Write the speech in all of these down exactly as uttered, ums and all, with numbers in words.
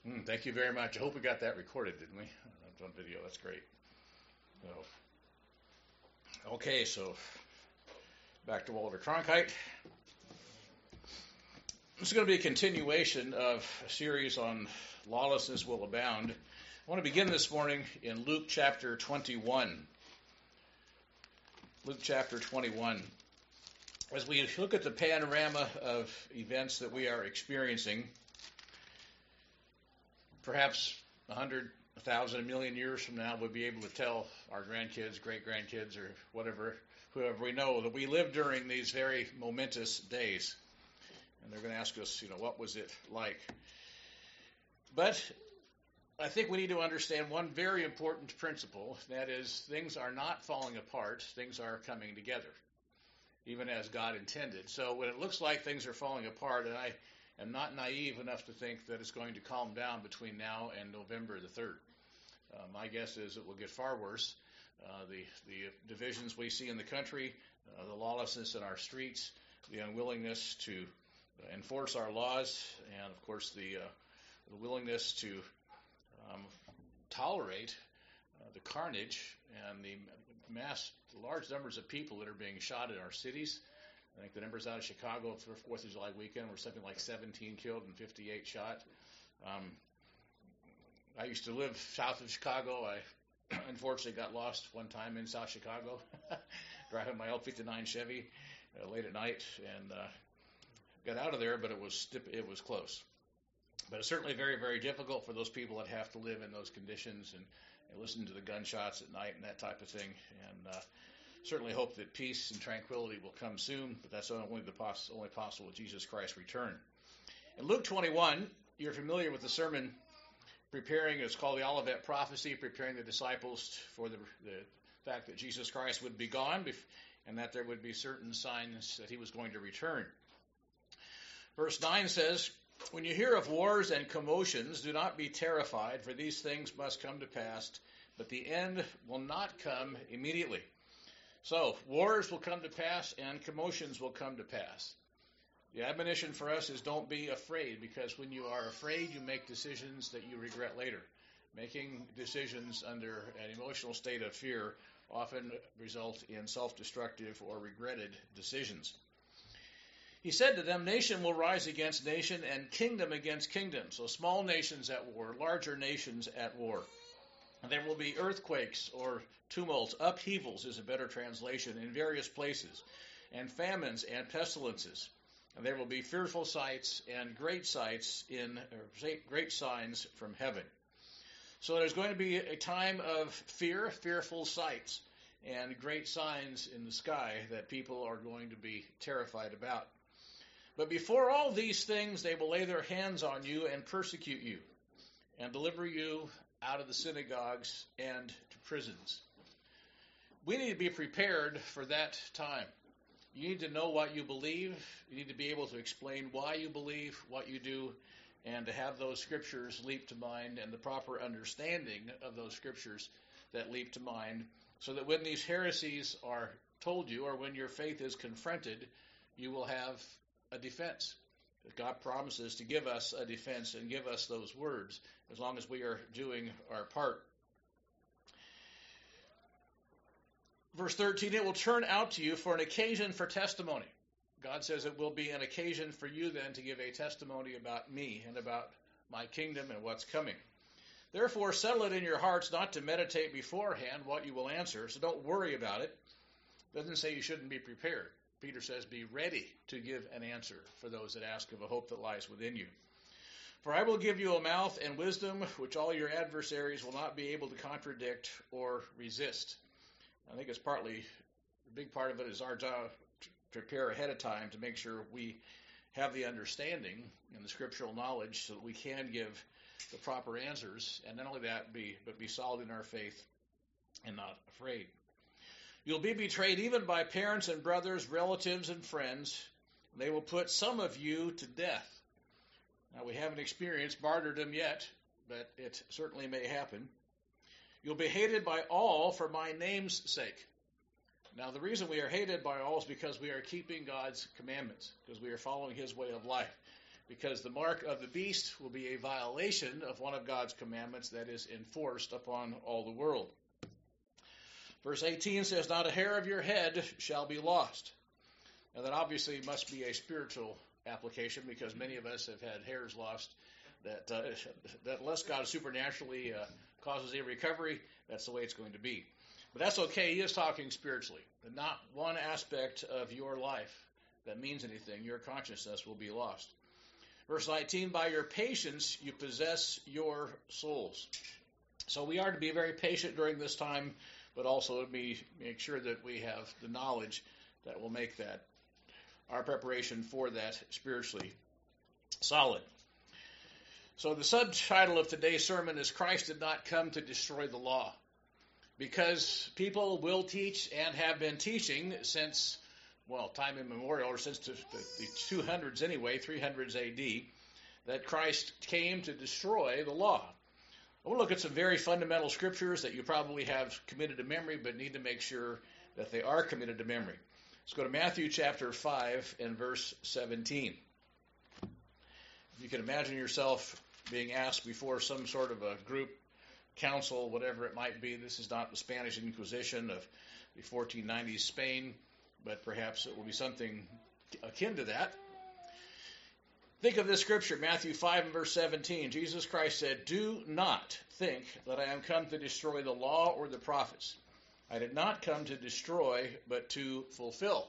Mm, thank you very much. I hope we got that recorded, didn't we? That's on video. That's great. So, okay, so back to Walter Cronkite. This is going to be a continuation of a series on lawlessness will abound. I want to begin this morning in Luke chapter twenty-one. Luke chapter twenty-one. As we look at the panorama of events that we are experiencing, perhaps a hundred, a thousand, a million years from now, we'll be able to tell our grandkids, great-grandkids, or whatever, whoever we know, that we lived during these very momentous days. And they're going to ask us, you know, what was it like? But I think we need to understand one very important principle, that is, things are not falling apart, things are coming together, even as God intended. So when it looks like things are falling apart, and I am not naive enough to think that it's going to calm down between now and November the third. Uh, my guess is it will get far worse. Uh, the, the divisions we see in the country, uh, the lawlessness in our streets, the unwillingness to enforce our laws, and of course the, uh, the willingness to um, tolerate uh, the carnage and the mass, large numbers of people that are being shot in our cities. I think the numbers out of Chicago for fourth of July weekend were something like seventeen killed and fifty-eight shot. Um, I used to live south of Chicago. I unfortunately got lost one time in South Chicago, driving my L fifty-nine Chevy uh, late at night, and uh, got out of there, but it was it was close. But it's certainly very, very difficult for those people that have to live in those conditions and, and listen to the gunshots at night and that type of thing. And uh, certainly hope that peace and tranquility will come soon, but that's only the poss- only possible with Jesus Christ's return. In Luke twenty-one, you're familiar with the sermon preparing, it's called the Olivet Prophecy, preparing the disciples for the, the fact that Jesus Christ would be gone and that there would be certain signs that he was going to return. Verse nine says, "When you hear of wars and commotions, do not be terrified, for these things must come to pass, but the end will not come immediately." So, wars will come to pass and commotions will come to pass. The admonition for us is don't be afraid, because when you are afraid, you make decisions that you regret later. Making decisions under an emotional state of fear often result in self-destructive or regretted decisions. He said to them, "Nation will rise against nation and kingdom against kingdom." So small nations at war, larger nations at war. And there will be earthquakes or tumults, upheavals is a better translation, in various places, and famines and pestilences. And there will be fearful sights and great sights in or great signs from heaven. So there's going to be a time of fear, fearful sights, and great signs in the sky that people are going to be terrified about. But before all these things, they will lay their hands on you and persecute you, and deliver you out of the synagogues and to prisons. We need to be prepared for that time. You need to know what you believe. You need to be able to explain why you believe what you do, and to have those scriptures leap to mind and the proper understanding of those scriptures that leap to mind, so that when these heresies are told you, or when your faith is confronted, you will have a defense. God promises to give us a defense and give us those words as long as we are doing our part. Verse thirteen, "It will turn out to you for an occasion for testimony." God says it will be an occasion for you then to give a testimony about me and about my kingdom and what's coming. "Therefore settle it in your hearts not to meditate beforehand what you will answer." So don't worry about it. It doesn't say you shouldn't be prepared. Peter says, be ready to give an answer for those that ask of a hope that lies within you. "For I will give you a mouth and wisdom which all your adversaries will not be able to contradict or resist." I think it's partly, a big part of it is our job to prepare ahead of time to make sure we have the understanding and the scriptural knowledge so that we can give the proper answers, and not only that, be but be solid in our faith and not afraid. "You'll be betrayed even by parents and brothers, relatives and friends. They will put some of you to death." Now, we haven't experienced martyrdom yet, but it certainly may happen. "You'll be hated by all for my name's sake." Now, the reason we are hated by all is because we are keeping God's commandments, because we are following his way of life. because the mark of the beast will be a violation of one of God's commandments that is enforced upon all the world. Verse eighteen says, not a hair of your head shall be lost. Now that obviously must be a spiritual application, because many of us have had hairs lost that, uh, that unless God supernaturally uh, causes a recovery, that's the way it's going to be. But that's okay. He is talking spiritually. That not one aspect of your life that means anything, your consciousness, will be lost. Verse nineteen, by your patience you possess your souls. So we are to be very patient during this time, but also to be, make sure that we have the knowledge that will make that, our preparation for that, spiritually solid. So the subtitle of today's sermon is Christ did not come to destroy the law. Because people will teach and have been teaching since, well, time immemorial, or since the, the two hundreds anyway, three hundreds A D, that Christ came to destroy the law. I want to look at some very fundamental scriptures that you probably have committed to memory, but need to make sure that they are committed to memory. Let's go to Matthew chapter five and verse seventeen. If you can imagine yourself being asked before some sort of a group, council, whatever it might be. This is not the Spanish Inquisition of the fourteen nineties Spain, but perhaps it will be something akin to that. Think of this scripture, Matthew five and verse seventeen. Jesus Christ said, do not think that I am come to destroy the law or the prophets. I did not come to destroy, but to fulfill.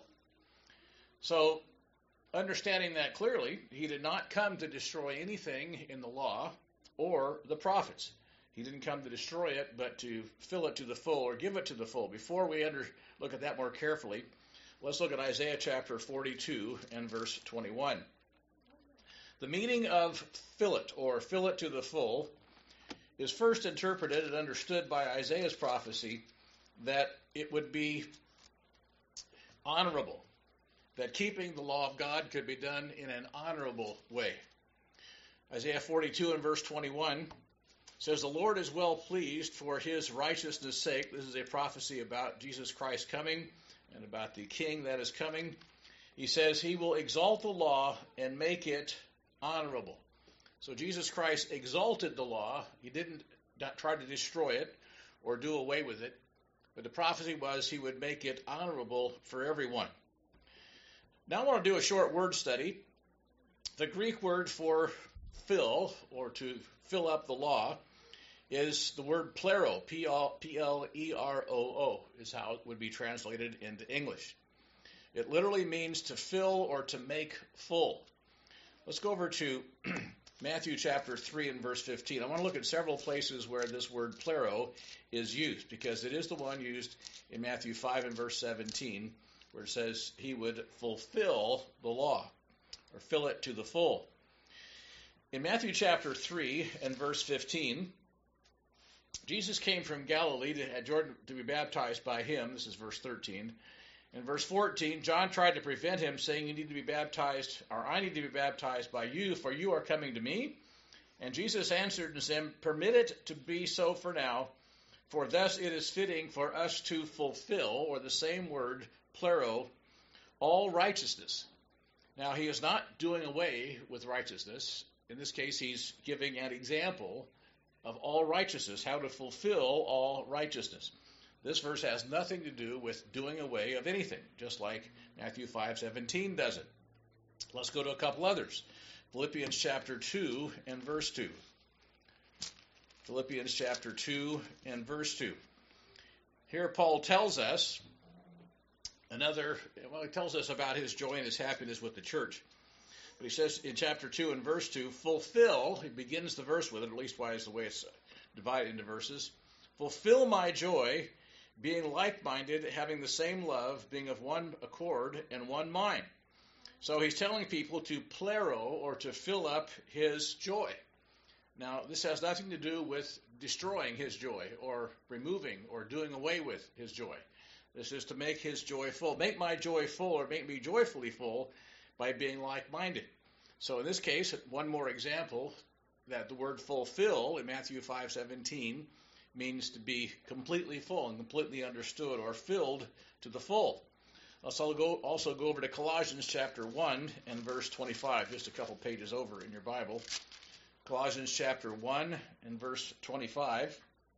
So, understanding that clearly, he did not come to destroy anything in the law or the prophets. He didn't come to destroy it, but to fill it to the full, or give it to the full. Before we under, look at that more carefully, let's look at Isaiah chapter forty-two and verse twenty-one. The meaning of fill it, or fill it to the full, is first interpreted and understood by Isaiah's prophecy that it would be honorable, that keeping the law of God could be done in an honorable way. Isaiah forty-two and verse twenty-one says, the Lord is well pleased for his righteousness' sake. This is a prophecy about Jesus Christ coming and about the king that is coming. He says he will exalt the law and make it honorable. So Jesus Christ exalted the law. He didn't try to destroy it or do away with it. But the prophecy was he would make it honorable for everyone. Now I want to do a short word study. The Greek word for fill, or to fill up the law, is the word plero, P L E R O O, is how it would be translated into English. It literally means to fill or to make full. Let's go over to Matthew chapter three and verse fifteen. I want to look at several places where this word plero is used, because it is the one used in Matthew five and verse seventeen, where it says he would fulfill the law, or fill it to the full. In Matthew chapter three and verse fifteen, Jesus came from Galilee to Jordan to be baptized by him. This is verse thirteen. In verse fourteen, John tried to prevent him, saying, you need to be baptized, or I need to be baptized by you, for you are coming to me. And Jesus answered and said, permit it to be so for now, for thus it is fitting for us to fulfill, or the same word, plero, all righteousness. Now, he is not doing away with righteousness. In this case, he's giving an example of all righteousness, how to fulfill all righteousness. This verse has nothing to do with doing away of anything, just like Matthew five seventeen doesn't. Let's go to a couple others. Philippians chapter two and verse two. Philippians chapter two and verse two. Here Paul tells us another, well, he tells us about his joy and his happiness with the church. But he says in chapter two and verse two, fulfill, he begins the verse with it, at least why is the way it's divided into verses. Fulfill my joy, being like-minded, having the same love, being of one accord and one mind. So he's telling people to plero, or to fill up his joy. Now, this has nothing to do with destroying his joy, or removing, or doing away with his joy. This is to make his joy full. Make my joy full, or make me joyfully full, by being like-minded. So in this case, one more example, that the word fulfill in Matthew five seventeen means to be completely full and completely understood, or filled to the full. Also go, also go over to Colossians chapter one and verse twenty-five, just a couple pages over in your Bible. Colossians chapter one and verse twenty-five.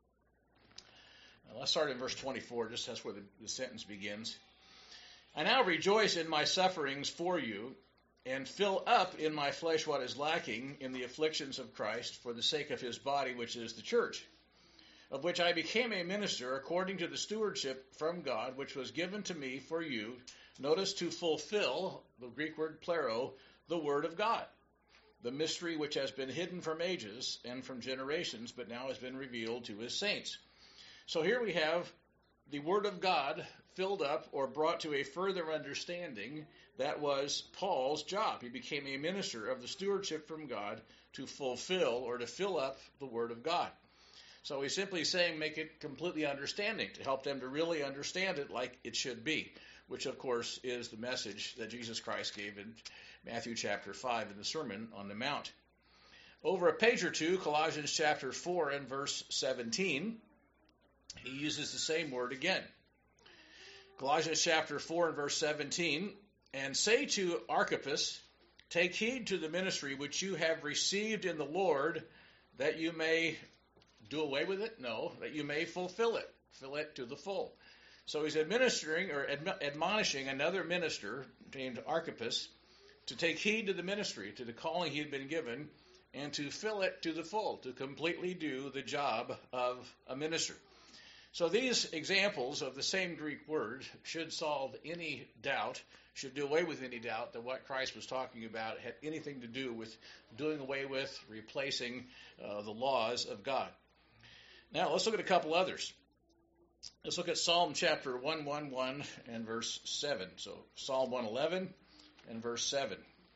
Now, let's start in verse twenty-four, just that's where the, the sentence begins. I now rejoice in my sufferings for you, and fill up in my flesh what is lacking in the afflictions of Christ for the sake of his body, which is the church, of which I became a minister according to the stewardship from God, which was given to me for you, notice, to fulfill, the Greek word plero, the word of God, the mystery which has been hidden from ages and from generations, but now has been revealed to his saints. So here we have the word of God filled up or brought to a further understanding. That was Paul's job. He became a minister of the stewardship from God to fulfill or to fill up the word of God. So he's simply saying make it completely understanding, to help them to really understand it like it should be, which of course is the message that Jesus Christ gave in Matthew chapter five in the Sermon on the Mount. Over a page or two, Colossians chapter four and verse seventeen, he uses the same word again. Colossians chapter four and verse seventeen, and say to Archippus, take heed to the ministry which you have received in the Lord, that you may do away with it? No, that you may fulfill it. Fill it to the full. So he's administering or adm- admonishing another minister named Archippus to take heed to the ministry, to the calling he had been given, and to fill it to the full, to completely do the job of a minister. So these examples of the same Greek word should solve any doubt, should do away with any doubt that what Christ was talking about had anything to do with doing away with, replacing uh, the laws of God. Now, let's look at a couple others. Let's look at Psalm chapter one eleven and verse seven. So, Psalm one eleven and verse seven.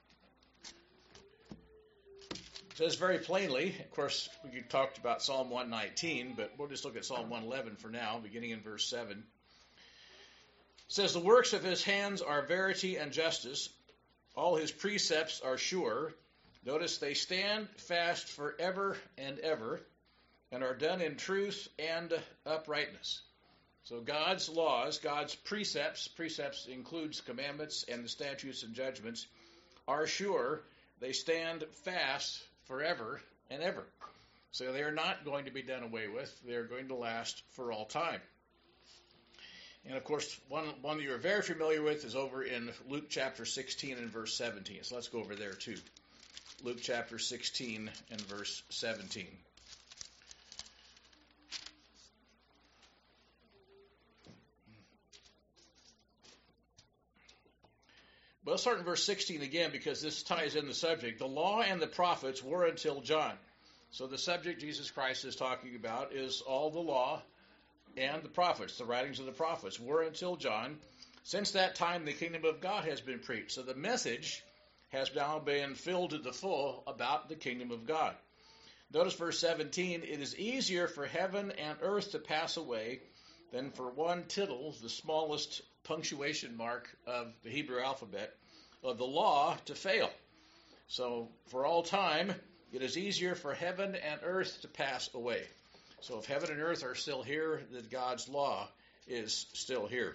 It says very plainly, of course, we talked about Psalm one nineteen, but we'll just look at Psalm one eleven for now, beginning in verse seven. It says, the works of his hands are verity and justice. All his precepts are sure. Notice they stand fast forever and ever, and are done in truth and uprightness. So God's laws, God's precepts, precepts includes commandments and the statutes and judgments, are sure. They stand fast forever and ever. So they are not going to be done away with. They're going to last for all time. And of course, one, one that you're very familiar with is over in Luke chapter sixteen and verse seventeen. So let's go over there too. Luke chapter sixteen and verse seventeen. But let's start in verse sixteen again, because this ties in the subject. The law and the prophets were until John. So the subject Jesus Christ is talking about is all the law and the prophets, the writings of the prophets, were until John. Since that time, the kingdom of God has been preached. So the message has now been filled to the full about the kingdom of God. Notice verse seventeen, it is easier for heaven and earth to pass away than for one tittle, the smallest punctuation mark of the Hebrew alphabet, of the law to fail. So for all time, it is easier for heaven and earth to pass away. So if heaven and earth are still here, then God's law is still here.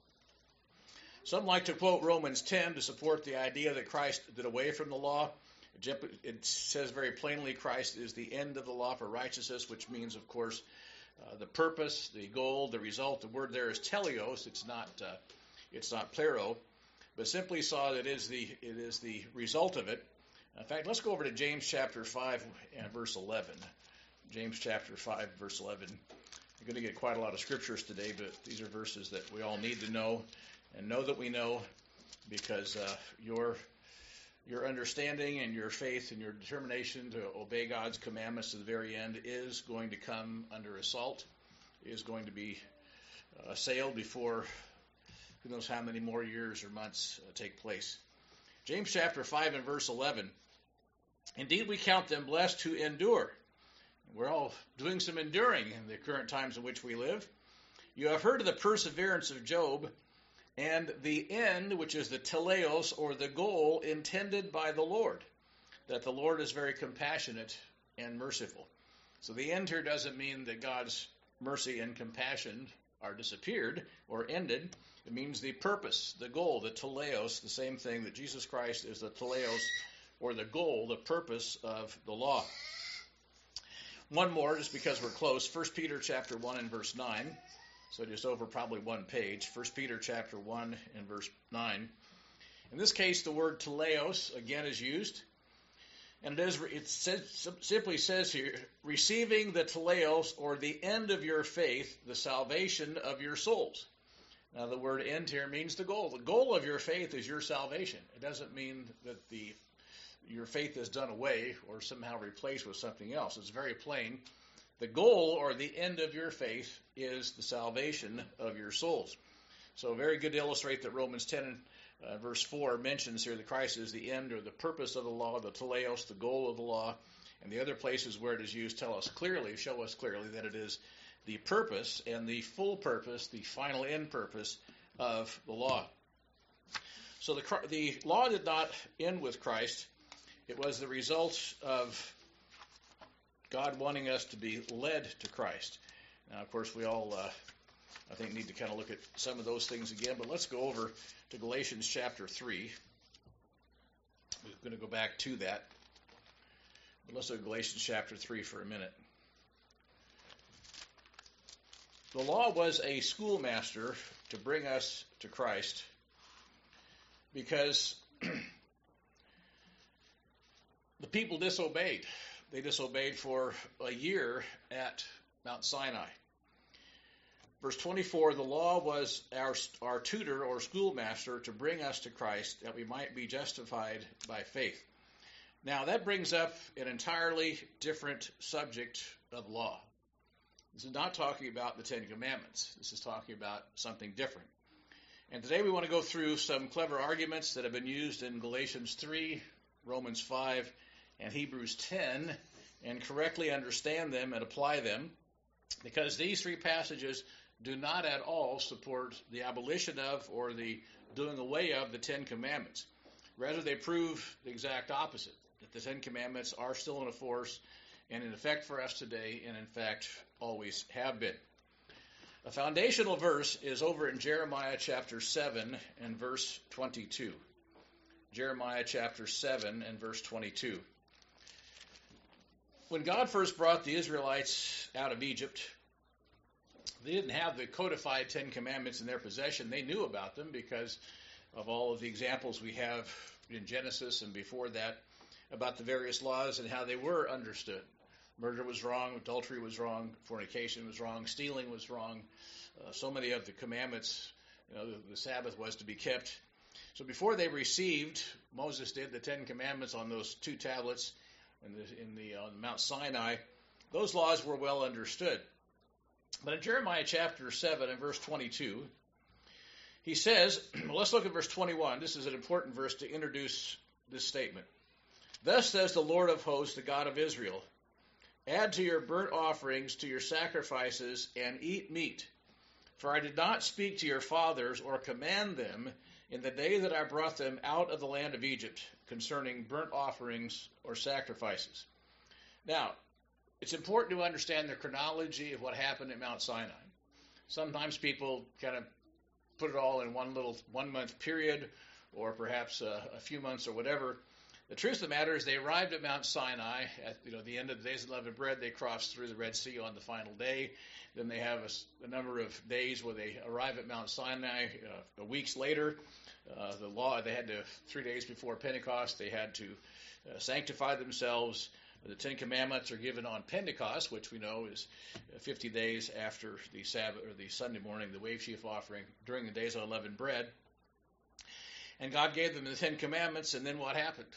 Some like to quote Romans ten to support the idea that Christ did away from the law. It says very plainly Christ is the end of the law for righteousness, which means, of course, uh, the purpose, the goal, the result. The word there is teleos. It's not uh, it's not plero, but simply saw that it is the it is the result of it. In fact, let's go over to James chapter five and verse eleven. James chapter five, verse eleven. We're going to get quite a lot of scriptures today, but these are verses that we all need to know and know that we know, because uh, your your understanding and your faith and your determination to obey God's commandments to the very end is going to come under assault, is going to be uh, assailed before who knows how many more years or months uh, take place. James chapter five and verse eleven. Indeed, we count them blessed who endure. We're all doing some enduring in the current times in which we live. You have heard of the perseverance of Job, and the end, which is the teleos, or the goal intended by the Lord, that the Lord is very compassionate and merciful. So the end here doesn't mean that God's mercy and compassion are disappeared or ended. It means the purpose, the goal, the teleos, the same thing that Jesus Christ is the teleos, or the goal, the purpose of the law. One more, just because we're close. First Peter chapter one and verse nine. So just over probably one page. First Peter chapter one and verse nine. In this case, the word teleos again is used. And it, is, it says, simply says here, receiving the teleos, or the end of your faith, the salvation of your souls. Now, the word end here means the goal. The goal of your faith is your salvation. It doesn't mean that the your faith is done away or somehow replaced with something else. It's very plain. The goal, or the end of your faith, is the salvation of your souls. So very good to illustrate that Romans ten Uh, verse four mentions here that Christ is the end or the purpose of the law, the teleos, the goal of the law, and the other places where it is used tell us clearly, show us clearly that it is the purpose and the full purpose, the final end purpose of the law. So the, the law did not end with Christ. It was the result of God wanting us to be led to Christ. Now, of course, we all, uh, I think, need to kind of look at some of those things again, but let's go over to Galatians chapter three. We're going to go back to that. But let's look at Galatians chapter three for a minute. The law was a schoolmaster to bring us to Christ because the people disobeyed. They disobeyed for a year at Mount Sinai. Verse twenty-four, the law was our, our tutor or schoolmaster to bring us to Christ, that we might be justified by faith. Now, that brings up an entirely different subject of law. This is not talking about the Ten Commandments. This is talking about something different. And today we want to go through some clever arguments that have been used in Galatians three, Romans five, and Hebrews ten, and correctly understand them and apply them, because these three passages do not at all support the abolition of or the doing away of the Ten Commandments. Rather, they prove the exact opposite, that the Ten Commandments are still in force and in effect for us today, and in fact always have been. A foundational verse is over in Jeremiah chapter seven and verse twenty-two. Jeremiah chapter seven and verse twenty-two. When God first brought the Israelites out of Egypt, they didn't have the codified Ten Commandments in their possession. They knew about them because of all of the examples we have in Genesis and before that about the various laws and how they were understood. Murder was wrong, adultery was wrong, fornication was wrong, stealing was wrong. Uh, so many of the commandments, you know, the, the Sabbath was to be kept. So before they received, Moses did the Ten Commandments on those two tablets in the, in the on Mount Sinai. Those laws were well understood. But in Jeremiah chapter seven and verse twenty-two, he says, well, let's look at verse twenty-one. This is an important verse to introduce this statement. Thus says the Lord of hosts, the God of Israel, add to your burnt offerings, to your sacrifices, and eat meat. For I did not speak to your fathers or command them in the day that I brought them out of the land of Egypt concerning burnt offerings or sacrifices. Now, it's important to understand the chronology of what happened at Mount Sinai. Sometimes people kind of put it all in one little one-month period or perhaps a, a few months or whatever. The truth of the matter is they arrived at Mount Sinai at you know the end of the days of unleavened bread. They crossed through the Red Sea on the final day. Then they have a, a number of days where they arrive at Mount Sinai. Uh, weeks later, uh, the law they had to three days before Pentecost. They had to uh, sanctify themselves. The Ten Commandments are given on Pentecost, which we know is fifty days after the Sabbath or the Sunday morning, the wave sheaf offering during the days of unleavened bread. And God gave them the Ten Commandments, and then what happened?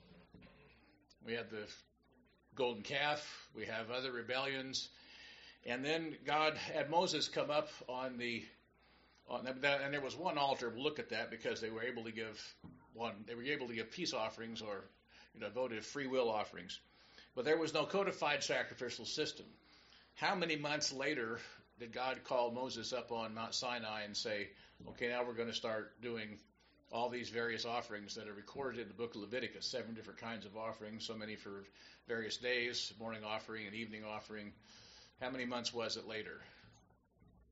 We had the golden calf. We have other rebellions. And then God had Moses come up on the, on that, and there was one altar. We'll look at that because they were able to give one. They were able to give peace offerings or, you know, votive free will offerings. But there was no codified sacrificial system. How many months later did God call Moses up on Mount Sinai and say, okay, now we're going to start doing all these various offerings that are recorded in the book of Leviticus, seven different kinds of offerings, so many for various days, morning offering and evening offering. How many months was it later?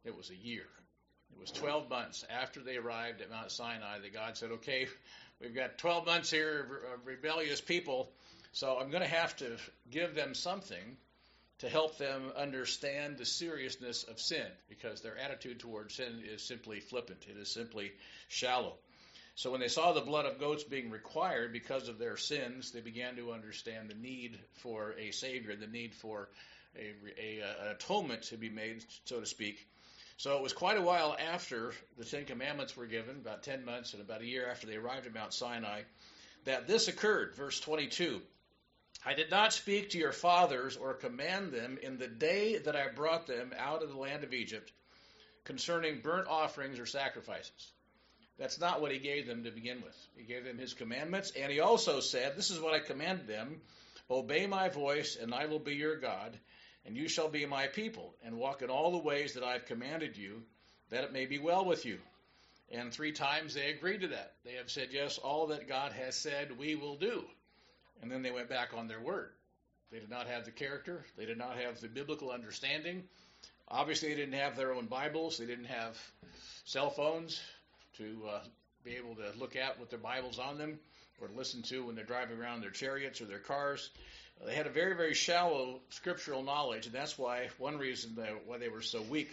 It was a year. It was twelve months after they arrived at Mount Sinai that God said, okay, we've got twelve months here of rebellious people, so I'm going to have to give them something to help them understand the seriousness of sin, because their attitude towards sin is simply flippant. It is simply shallow. So when they saw the blood of goats being required because of their sins, they began to understand the need for a Savior, the need for a, a, a, an atonement to be made, so to speak. So it was quite a while after the Ten Commandments were given, about ten months and about a year after they arrived at Mount Sinai, that this occurred. Verse twenty-two, I did not speak to your fathers or command them in the day that I brought them out of the land of Egypt concerning burnt offerings or sacrifices. That's not what he gave them to begin with. He gave them his commandments, and he also said, this is what I command them, obey my voice, and I will be your God, and you shall be my people, and walk in all the ways that I've commanded you, that it may be well with you. And three times they agreed to that. They have said, yes, all that God has said we will do. And then they went back on their word. They did not have the character. They did not have the biblical understanding. Obviously, they didn't have their own Bibles. They didn't have cell phones to uh, be able to look at with their Bibles on them or to listen to when they're driving around their chariots or their cars. Uh, they had a very, very shallow scriptural knowledge, and that's why one reason they, why they were so weak.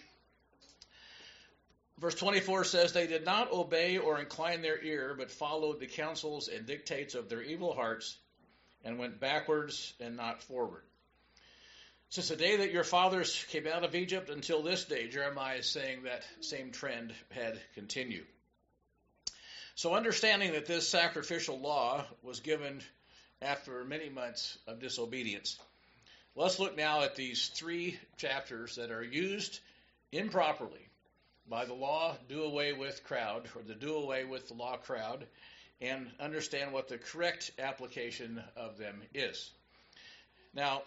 Verse twenty-four says, they did not obey or incline their ear, but followed the counsels and dictates of their evil hearts, and went backwards and not forward. Since the day that your fathers came out of Egypt until this day, Jeremiah is saying that same trend had continued. So understanding that this sacrificial law was given after many months of disobedience, let's look now at these three chapters that are used improperly by the law do away with crowd, or the do away with the law crowd, and understand what the correct application of them is. Now,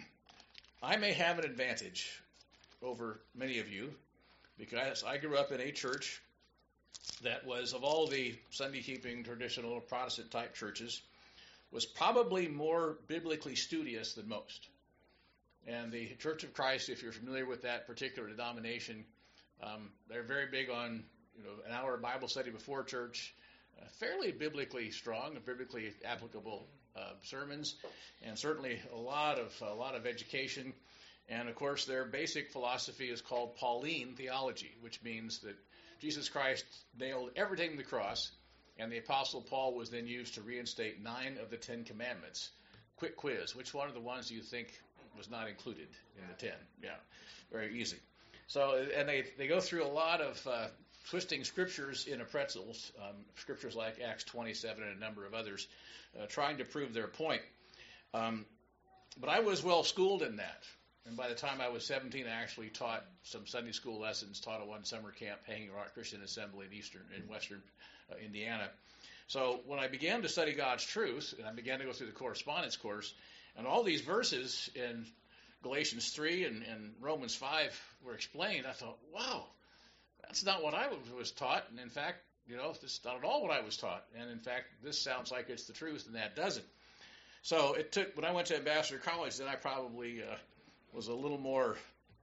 I may have an advantage over many of you because I grew up in a church that was, of all the Sunday-keeping, traditional, Protestant-type churches, was probably more biblically studious than most. And the Church of Christ, if you're familiar with that particular denomination, um, they're very big on, you know, an hour of Bible study before church, uh, fairly biblically strong, biblically applicable uh, sermons, and certainly a lot of a lot of education. And of course, their basic philosophy is called Pauline theology, which means that Jesus Christ nailed everything to the cross, and the Apostle Paul was then used to reinstate nine of the Ten Commandments. Quick quiz: which one of the ones do you think was not included in the ten? Yeah, very easy. So, and they, they go through a lot of uh, twisting scriptures into pretzels, um, scriptures like Acts twenty-seven and a number of others, uh, trying to prove their point. Um, but I was well schooled in that. And by the time I was seventeen, I actually taught some Sunday school lessons, taught at one summer camp, Hanging Rock Christian Assembly in eastern, in western uh, Indiana. So when I began to study God's truth, and I began to go through the correspondence course, and all these verses in Galatians three and, and Romans five were explained, I thought, wow, that's not what I was taught. And in fact, you know, this is not at all what I was taught. And in fact, this sounds like it's the truth, and that doesn't. So it took, when I went to Ambassador College, then I probably uh, was a little more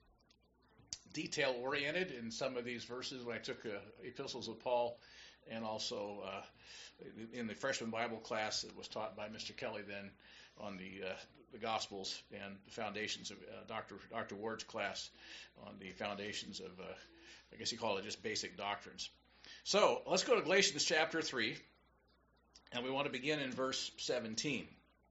detail-oriented in some of these verses when I took uh, epistles of Paul, and also uh, in the freshman Bible class that was taught by Mister Kelly then on the uh, the Gospels, and the foundations of uh, Doctor Doctor Ward's class on the foundations of, uh, I guess you call it just basic doctrines. So let's go to Galatians chapter three, and we want to begin in verse seventeen.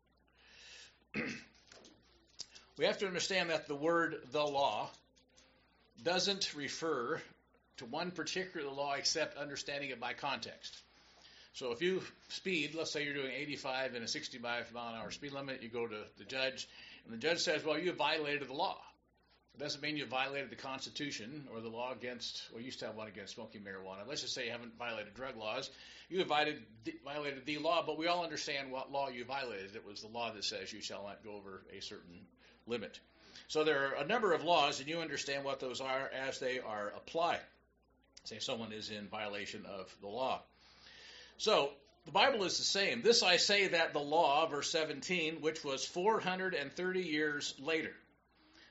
We have to understand that the word the law doesn't refer to one particular law except understanding it by context. So if you speed, let's say you're doing eighty-five and a sixty-five mile an hour speed limit, you go to the judge, and the judge says, well, you violated the law. It doesn't mean you violated the Constitution or the law against, well, you used to have one against smoking marijuana. Let's just say you haven't violated drug laws. You have violated the, violated the law, but we all understand what law you violated. It was the law that says you shall not go over a certain limit. So there are a number of laws, and you understand what those are as they are applied. Say someone is in violation of the law. So the Bible is the same. This I say that the law, verse seventeen, which was four hundred thirty years later.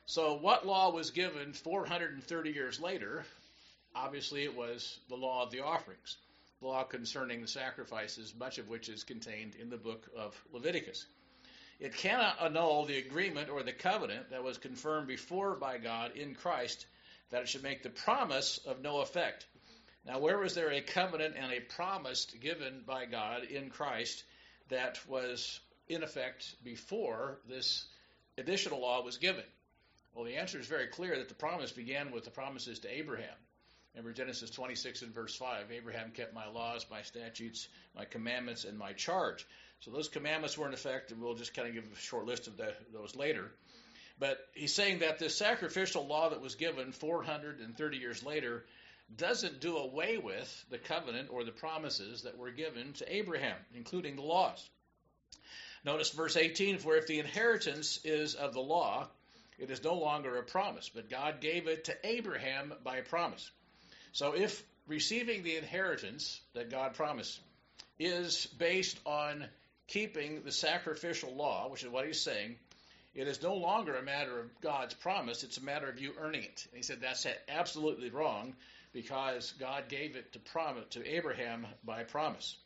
So what law was given four hundred thirty years later? Obviously, it was the law of the offerings, the law concerning the sacrifices, much of which is contained in the book of Leviticus. It cannot annul the agreement or the covenant that was confirmed before by God in Christ, that it should make the promise of no effect. Now, where was there a covenant and a promise given by God in Christ that was in effect before this additional law was given? Well, the answer is very clear that the promise began with the promises to Abraham. Remember Genesis twenty-six and verse five, Abraham kept my laws, my statutes, my commandments, and my charge. So those commandments were in effect, and we'll just kind of give a short list of the, those later. But he's saying that this sacrificial law that was given four hundred thirty years later doesn't do away with the covenant or the promises that were given to Abraham, including the laws. Notice verse eighteen, for if the inheritance is of the law, it is no longer a promise, but God gave it to Abraham by promise. So if receiving the inheritance that God promised is based on keeping the sacrificial law, which is what he's saying, it is no longer a matter of God's promise, it's a matter of you earning it. And he said that's absolutely wrong, because God gave it to promise to Abraham by promise.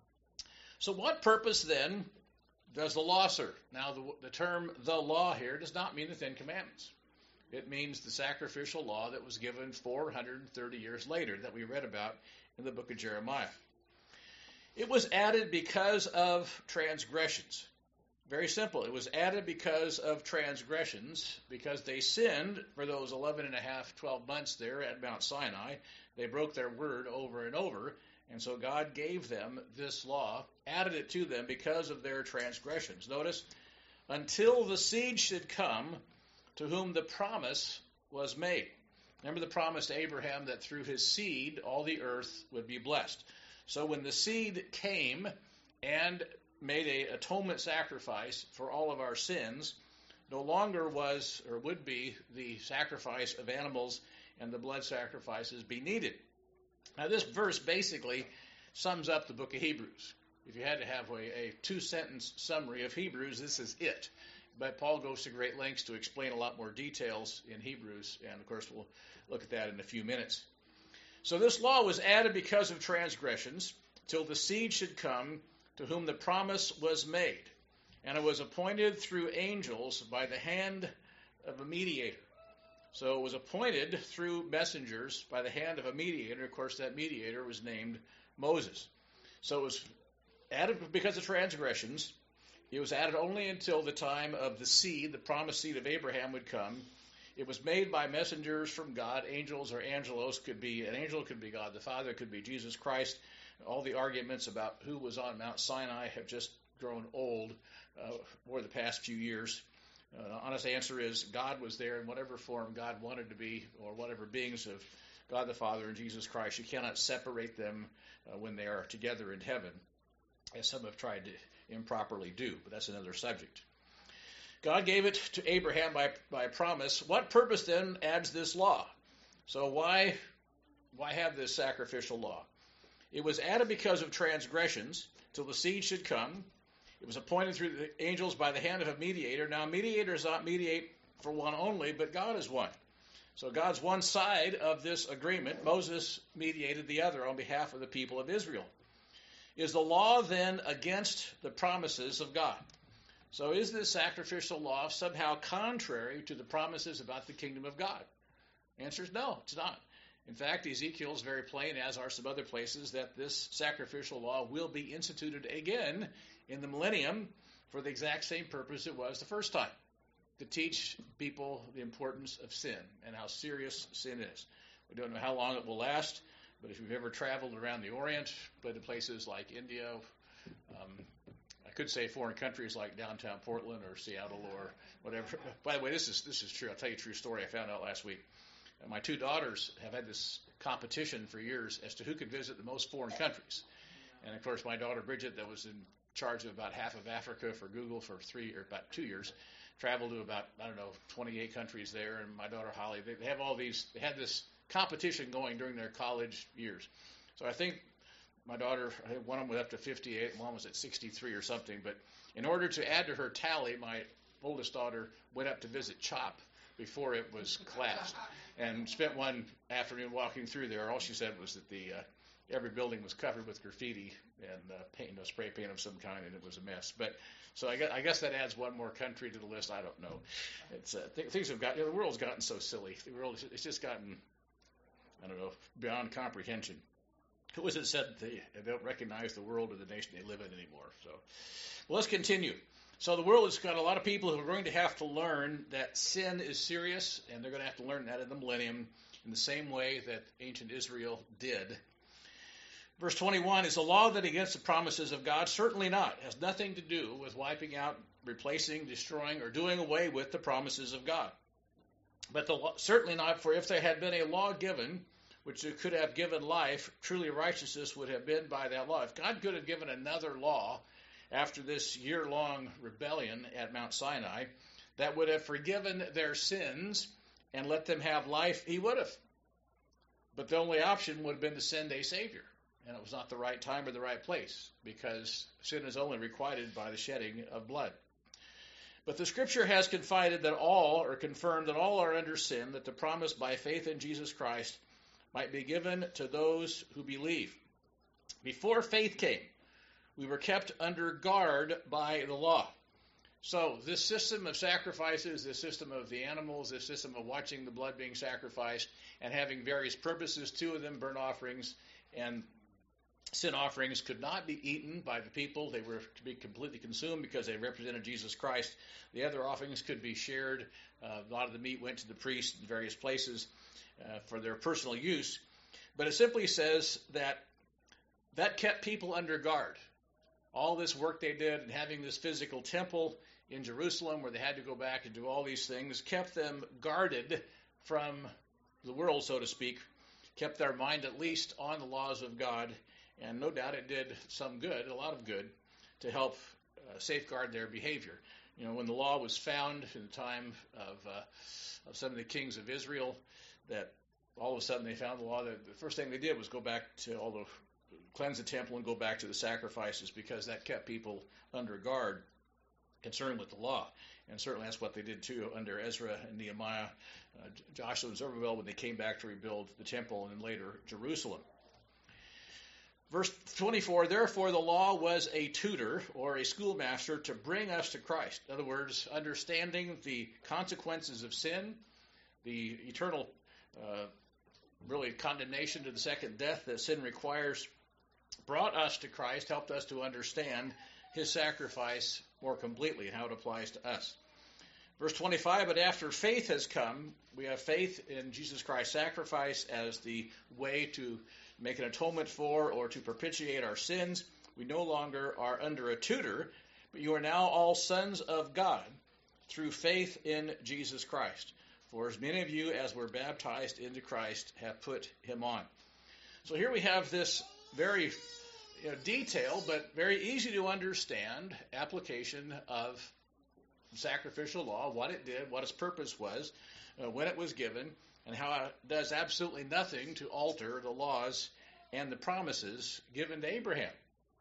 So what purpose then does the law serve? Now the, the term the law here does not mean the Ten Commandments. It means the sacrificial law that was given four hundred thirty years later that we read about in the book of Jeremiah. It was added because of transgressions. Very simple. It was added because of transgressions, because they sinned for those eleven and a half, twelve months there at Mount Sinai. They broke their word over and over, and so God gave them this law, added it to them because of their transgressions. Notice, until the seed should come to whom the promise was made. Remember the promise to Abraham that through his seed all the earth would be blessed. So when the seed came and made a atonement sacrifice for all of our sins, no longer was or would be the sacrifice of animals and the blood sacrifices be needed. Now this verse basically sums up the book of Hebrews. If you had to have a, a two-sentence summary of Hebrews, this is it. But Paul goes to great lengths to explain a lot more details in Hebrews, and of course we'll look at that in a few minutes. So this law was added because of transgressions, till the seed should come to whom the promise was made. And it was appointed through angels by the hand of a mediator. So it was appointed through messengers by the hand of a mediator. Of course, that mediator was named Moses. So it was added because of transgressions. It was added only until the time of the seed, the promised seed of Abraham, would come. It was made by messengers from God. Angels or angelos could be, an angel could be God the Father, could be Jesus Christ. All the arguments about who was on Mount Sinai have just grown old uh, over the past few years. Uh, the honest answer is God was there in whatever form God wanted to be, or whatever beings of God the Father and Jesus Christ. You cannot separate them uh, when they are together in heaven, as some have tried to improperly do, but that's another subject. God gave it to Abraham by, by promise. What purpose then adds this law? So why, why have this sacrificial law? It was added because of transgressions, till the seed should come. It was appointed through the angels by the hand of a mediator. Now, a mediator does not mediate for one only, but God is one. So God's one side of this agreement. Moses mediated the other on behalf of the people of Israel. Is the law then against the promises of God? So is this sacrificial law somehow contrary to the promises about the kingdom of God? The answer is no, it's not. In fact, Ezekiel is very plain, as are some other places, that this sacrificial law will be instituted again in the millennium for the exact same purpose it was the first time, to teach people the importance of sin and how serious sin is. We don't know how long it will last, but if you've ever traveled around the Orient, but in places like India, um, I could say foreign countries like downtown Portland or Seattle or whatever. By the way, this is this is true. I'll tell you a true story I found out last week. My two daughters have had this competition for years as to who could visit the most foreign countries. And, of course, my daughter Bridget, that was in charge of about half of Africa for Google for three or about two years, traveled to about, I don't know, twenty-eight countries there. And my daughter Holly, they have all these, they had this competition going during their college years. So I think my daughter, I think one of them was up to fifty-eight, one was at sixty-three or something. But in order to add to her tally, my oldest daughter went up to visit CHOP, before it was collapsed. And spent one afternoon walking through there. All she said was that the uh, every building was covered with graffiti and uh, paint, you know, spray paint of some kind, and it was a mess. But so I guess, I guess that adds one more country to the list. I don't know. It's uh, th- things have got you know, the world's gotten so silly. The world it's just gotten I don't know beyond comprehension. Who was it said they, they don't recognize the world or the nation they live in anymore? So well, let's continue. So the world has got a lot of people who are going to have to learn that sin is serious, and they're going to have to learn that in the millennium in the same way that ancient Israel did. Verse twenty-one, is the law then against the promises of God? Certainly not. It has nothing to do with wiping out, replacing, destroying, or doing away with the promises of God. But the law, certainly not, for if there had been a law given, which could have given life, truly righteousness would have been by that law. If God could have given another law after this year-long rebellion at Mount Sinai, that would have forgiven their sins and let them have life, he would have. But the only option would have been to send a Savior. And it was not the right time or the right place, because sin is only requited by the shedding of blood. But the Scripture has confided that all, or confirmed that all are under sin, that the promise by faith in Jesus Christ might be given to those who believe. Before faith came, we were kept under guard by the law. So this system of sacrifices, this system of the animals, this system of watching the blood being sacrificed and having various purposes, two of them burnt offerings and sin offerings, could not be eaten by the people. They were to be completely consumed because they represented Jesus Christ. The other offerings could be shared. Uh, a lot of the meat went to the priests in various places uh, for their personal use. But it simply says that that kept people under guard. All this work they did and having this physical temple in Jerusalem where they had to go back and do all these things kept them guarded from the world, so to speak, kept their mind at least on the laws of God, and no doubt it did some good, a lot of good, to help uh, safeguard their behavior. You know, when the law was found in the time of, uh, of some of the kings of Israel, that all of a sudden they found the law, that the first thing they did was go back to all the cleanse the temple and go back to the sacrifices, because that kept people under guard, concerned with the law. And certainly that's what they did too under Ezra and Nehemiah, uh, Joshua and Zerubbabel, when they came back to rebuild the temple and then later Jerusalem. Verse twenty-four, therefore the law was a tutor or a schoolmaster to bring us to Christ. In other words, understanding the consequences of sin, the eternal uh, really condemnation to the second death that sin requires, brought us to Christ, helped us to understand his sacrifice more completely and how it applies to us. Verse twenty-five, but after faith has come, we have faith in Jesus Christ's sacrifice as the way to make an atonement for or to propitiate our sins. We no longer are under a tutor, but you are now all sons of God through faith in Jesus Christ. For as many of you as were baptized into Christ have put him on. So here we have this very you know, detailed but very easy to understand application of sacrificial law, what it did, what its purpose was, uh, when it was given, and how it does absolutely nothing to alter the laws and the promises given to Abraham.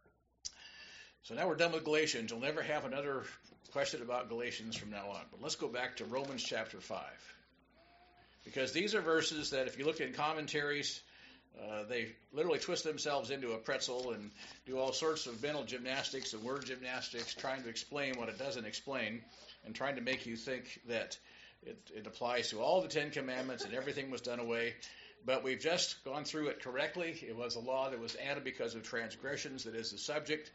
So now we're done with Galatians. We'll never have another question about Galatians from now on. But let's go back to Romans chapter five. Because these are verses that if you look in commentaries, uh, they literally twist themselves into a pretzel and do all sorts of mental gymnastics and word gymnastics, trying to explain what it doesn't explain, and trying to make you think that it, it applies to all the Ten Commandments and everything was done away. But we've just gone through it correctly. It was a law that was added because of transgressions that is the subject.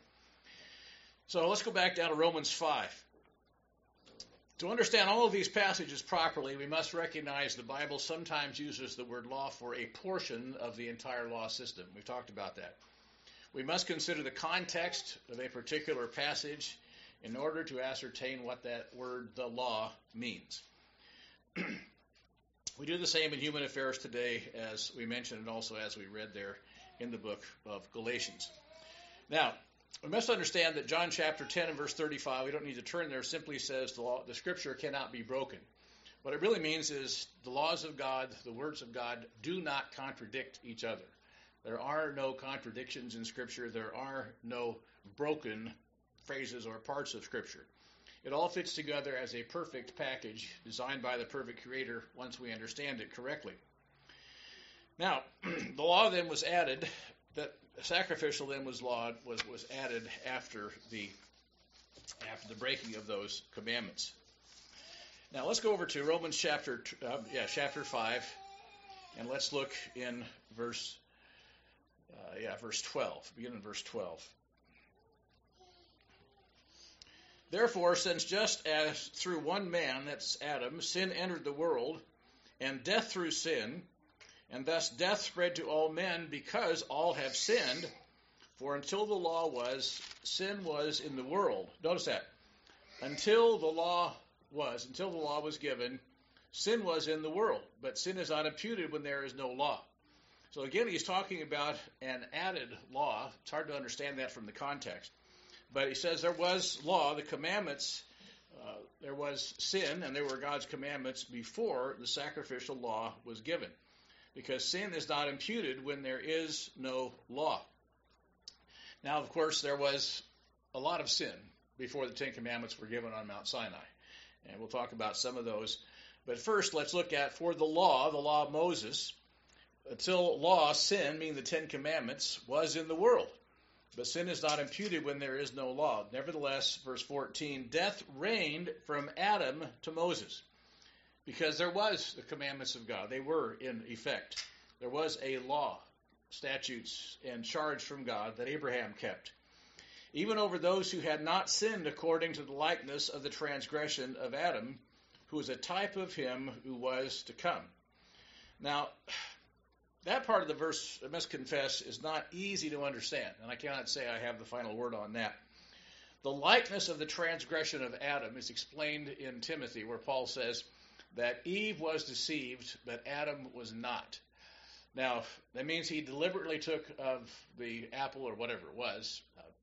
So let's go back down to Romans five. To understand all of these passages properly, we must recognize the Bible sometimes uses the word law for a portion of the entire law system. We've talked about that. We must consider the context of a particular passage in order to ascertain what that word, the law, means. We do the same in human affairs today, as we mentioned and also as we read there in the book of Galatians. Now, we must understand that John chapter ten and verse thirty-five, we don't need to turn there, simply says the law, the scripture cannot be broken. What it really means is the laws of God, the words of God, do not contradict each other. There are no contradictions in scripture. There are no broken phrases or parts of scripture. It all fits together as a perfect package designed by the perfect Creator once we understand it correctly. Now, the law then was added, that sacrificial then was law was, was added after the after the breaking of those commandments. Now let's go over to Romans chapter uh, yeah chapter five, and let's look in verse uh, yeah verse twelve. Begin in verse twelve. Therefore, since just as through one man, that's Adam, sin entered the world, and death through sin, and thus death spread to all men because all have sinned, for until the law was, sin was in the world. Notice that. Until the law was, until the law was given, sin was in the world, but sin is not imputed when there is no law. So again, he's talking about an added law. It's hard to understand that from the context. But he says there was law, the commandments, uh, there was sin, and there were God's commandments before the sacrificial law was given. Because sin is not imputed when there is no law. Now, of course, there was a lot of sin before the Ten Commandments were given on Mount Sinai. And we'll talk about some of those. But first, let's look at for the law, the law of Moses. Until law, sin, meaning the Ten Commandments, was in the world. But sin is not imputed when there is no law. Nevertheless, verse fourteen, death reigned from Adam to Moses. Because there was the commandments of God. They were in effect. There was a law, statutes, and charge from God that Abraham kept. Even over those who had not sinned according to the likeness of the transgression of Adam, who was a type of him who was to come. Now, that part of the verse, I must confess, is not easy to understand, and I cannot say I have the final word on that. The likeness of the transgression of Adam is explained in Timothy, where Paul says that Eve was deceived, but Adam was not. Now, that means he deliberately took of the apple or whatever it was.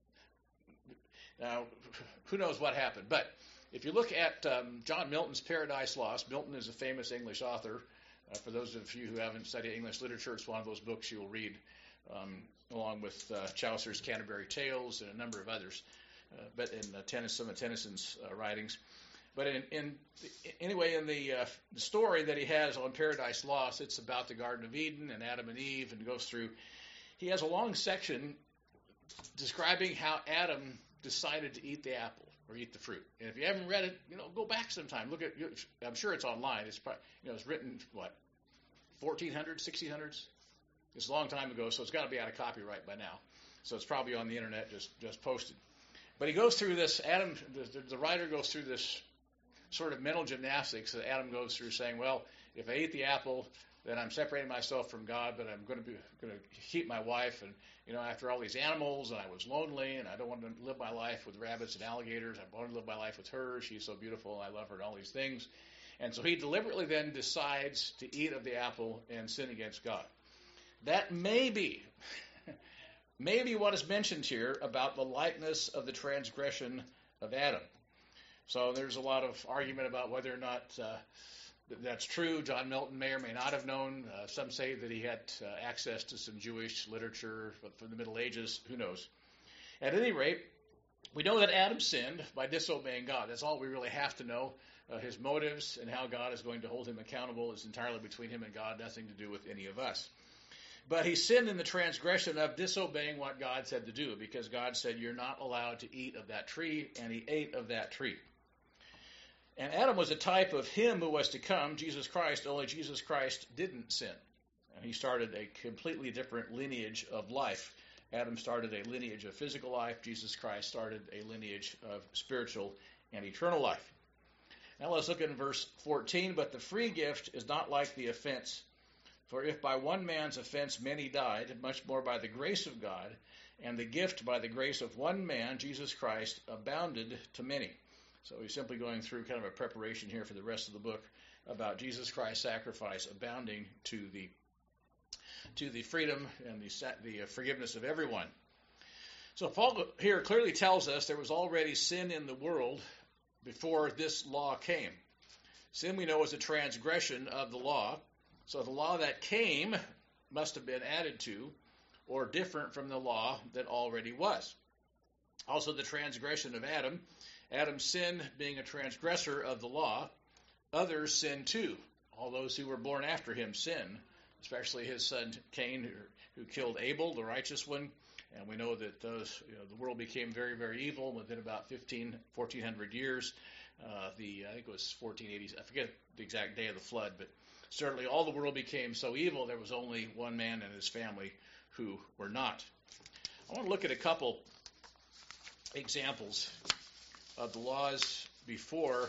Now, who knows what happened? But if you look at um, John Milton's Paradise Lost, Milton is a famous English author. Uh, for those of you who haven't studied English literature, it's one of those books you'll read, um, along with uh, Chaucer's Canterbury Tales and a number of others, uh, but in uh, Tennyson, some of Tennyson's uh, writings. But in, in anyway, in the, uh, the story that he has on Paradise Lost, it's about the Garden of Eden and Adam and Eve, and goes through. He has a long section describing how Adam decided to eat the apple or eat the fruit. And if you haven't read it, you know, go back sometime. Look at. I'm sure it's online. It's probably, you know, it's written what, fourteen hundreds, sixteen hundreds. It's a long time ago, so it's got to be out of copyright by now. So it's probably on the internet, just just posted. But he goes through this. Adam, the, the writer goes through this sort of mental gymnastics that Adam goes through, saying, well, if I eat the apple, then I'm separating myself from God, but I'm going to be going to keep my wife. And, you know, after all these animals, and I was lonely, and I don't want to live my life with rabbits and alligators. I want to live my life with her. She's so beautiful, and I love her, and all these things. And so he deliberately then decides to eat of the apple and sin against God. That may be, maybe what is mentioned here about the likeness of the transgression of Adam. So there's a lot of argument about whether or not uh, that's true. John Milton may or may not have known. Uh, some say that he had uh, access to some Jewish literature from the Middle Ages. Who knows? At any rate, we know that Adam sinned by disobeying God. That's all we really have to know. Uh, his motives and how God is going to hold him accountable is entirely between him and God, nothing to do with any of us. But he sinned in the transgression of disobeying what God said to do, because God said, you're not allowed to eat of that tree, and he ate of that tree. And Adam was a type of him who was to come, Jesus Christ, only Jesus Christ didn't sin. And he started a completely different lineage of life. Adam started a lineage of physical life. Jesus Christ started a lineage of spiritual and eternal life. Now let's look at verse fourteen. But the free gift is not like the offense. For if by one man's offense many died, much more by the grace of God, and the gift by the grace of one man, Jesus Christ, abounded to many. So he's simply going through kind of a preparation here for the rest of the book about Jesus Christ's sacrifice abounding to the to the freedom and the, the forgiveness of everyone. So Paul here clearly tells us there was already sin in the world before this law came. Sin, we know, is a transgression of the law. So the law that came must have been added to or different from the law that already was. Also, the transgression of Adam, Adam's sin being a transgressor of the law, others sin too. All those who were born after him sin, especially his son Cain, who, who killed Abel, the righteous one. And we know that those, you know, the world became very, very evil within about fifteen, fourteen hundred years. Uh, the I think it was fourteen eighty. I forget the exact day of the flood, but certainly all the world became so evil. There was only one man and his family who were not. I want to look at a couple examples of the laws before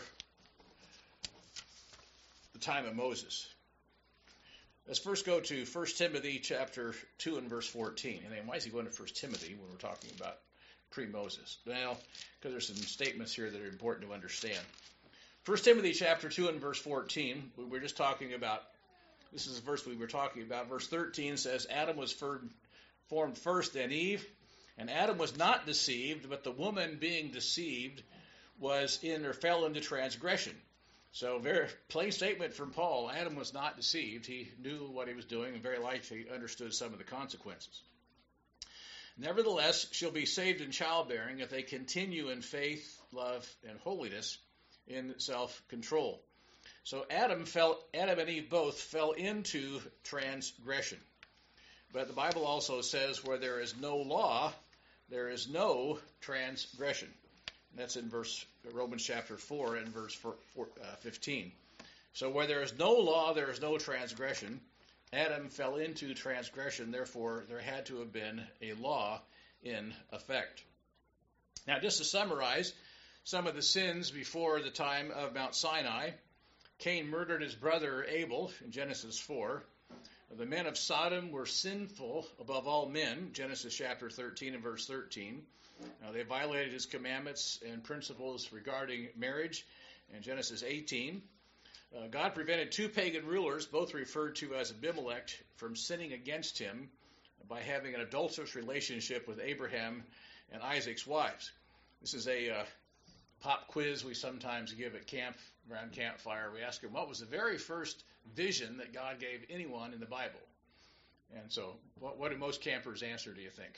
the time of Moses. Let's first go to First Timothy chapter two and verse fourteen. And then why is he going to First Timothy when we're talking about pre-Moses? Well, because there's some statements here that are important to understand. First Timothy chapter two and verse fourteen, we were just talking about, this is the verse we were talking about. Verse thirteen says, Adam was formed first, then Eve. And Adam was not deceived, but the woman being deceived was in or fell into transgression. So very plain statement from Paul. Adam was not deceived. He knew what he was doing and very likely understood some of the consequences. Nevertheless, she'll be saved in childbearing if they continue in faith, love, and holiness in self-control. So Adam fell, Adam and Eve both fell into transgression. But the Bible also says where there is no law, there is no transgression. And that's in verse Romans chapter four and verse fifteen. So where there is no law, there is no transgression. Adam fell into transgression, therefore there had to have been a law in effect. Now just to summarize some of the sins before the time of Mount Sinai, Cain murdered his brother Abel in Genesis four. The men of Sodom were sinful above all men, Genesis chapter thirteen and verse thirteen. Now, they violated his commandments and principles regarding marriage in Genesis eighteen. Uh, God prevented two pagan rulers, both referred to as Abimelech, from sinning against him by having an adulterous relationship with Abraham and Isaac's wives. This is a uh, pop quiz we sometimes give at camp, around campfire. We ask them, what was the very first vision that God gave anyone in the Bible? And so, what, what do most campers answer, do you think?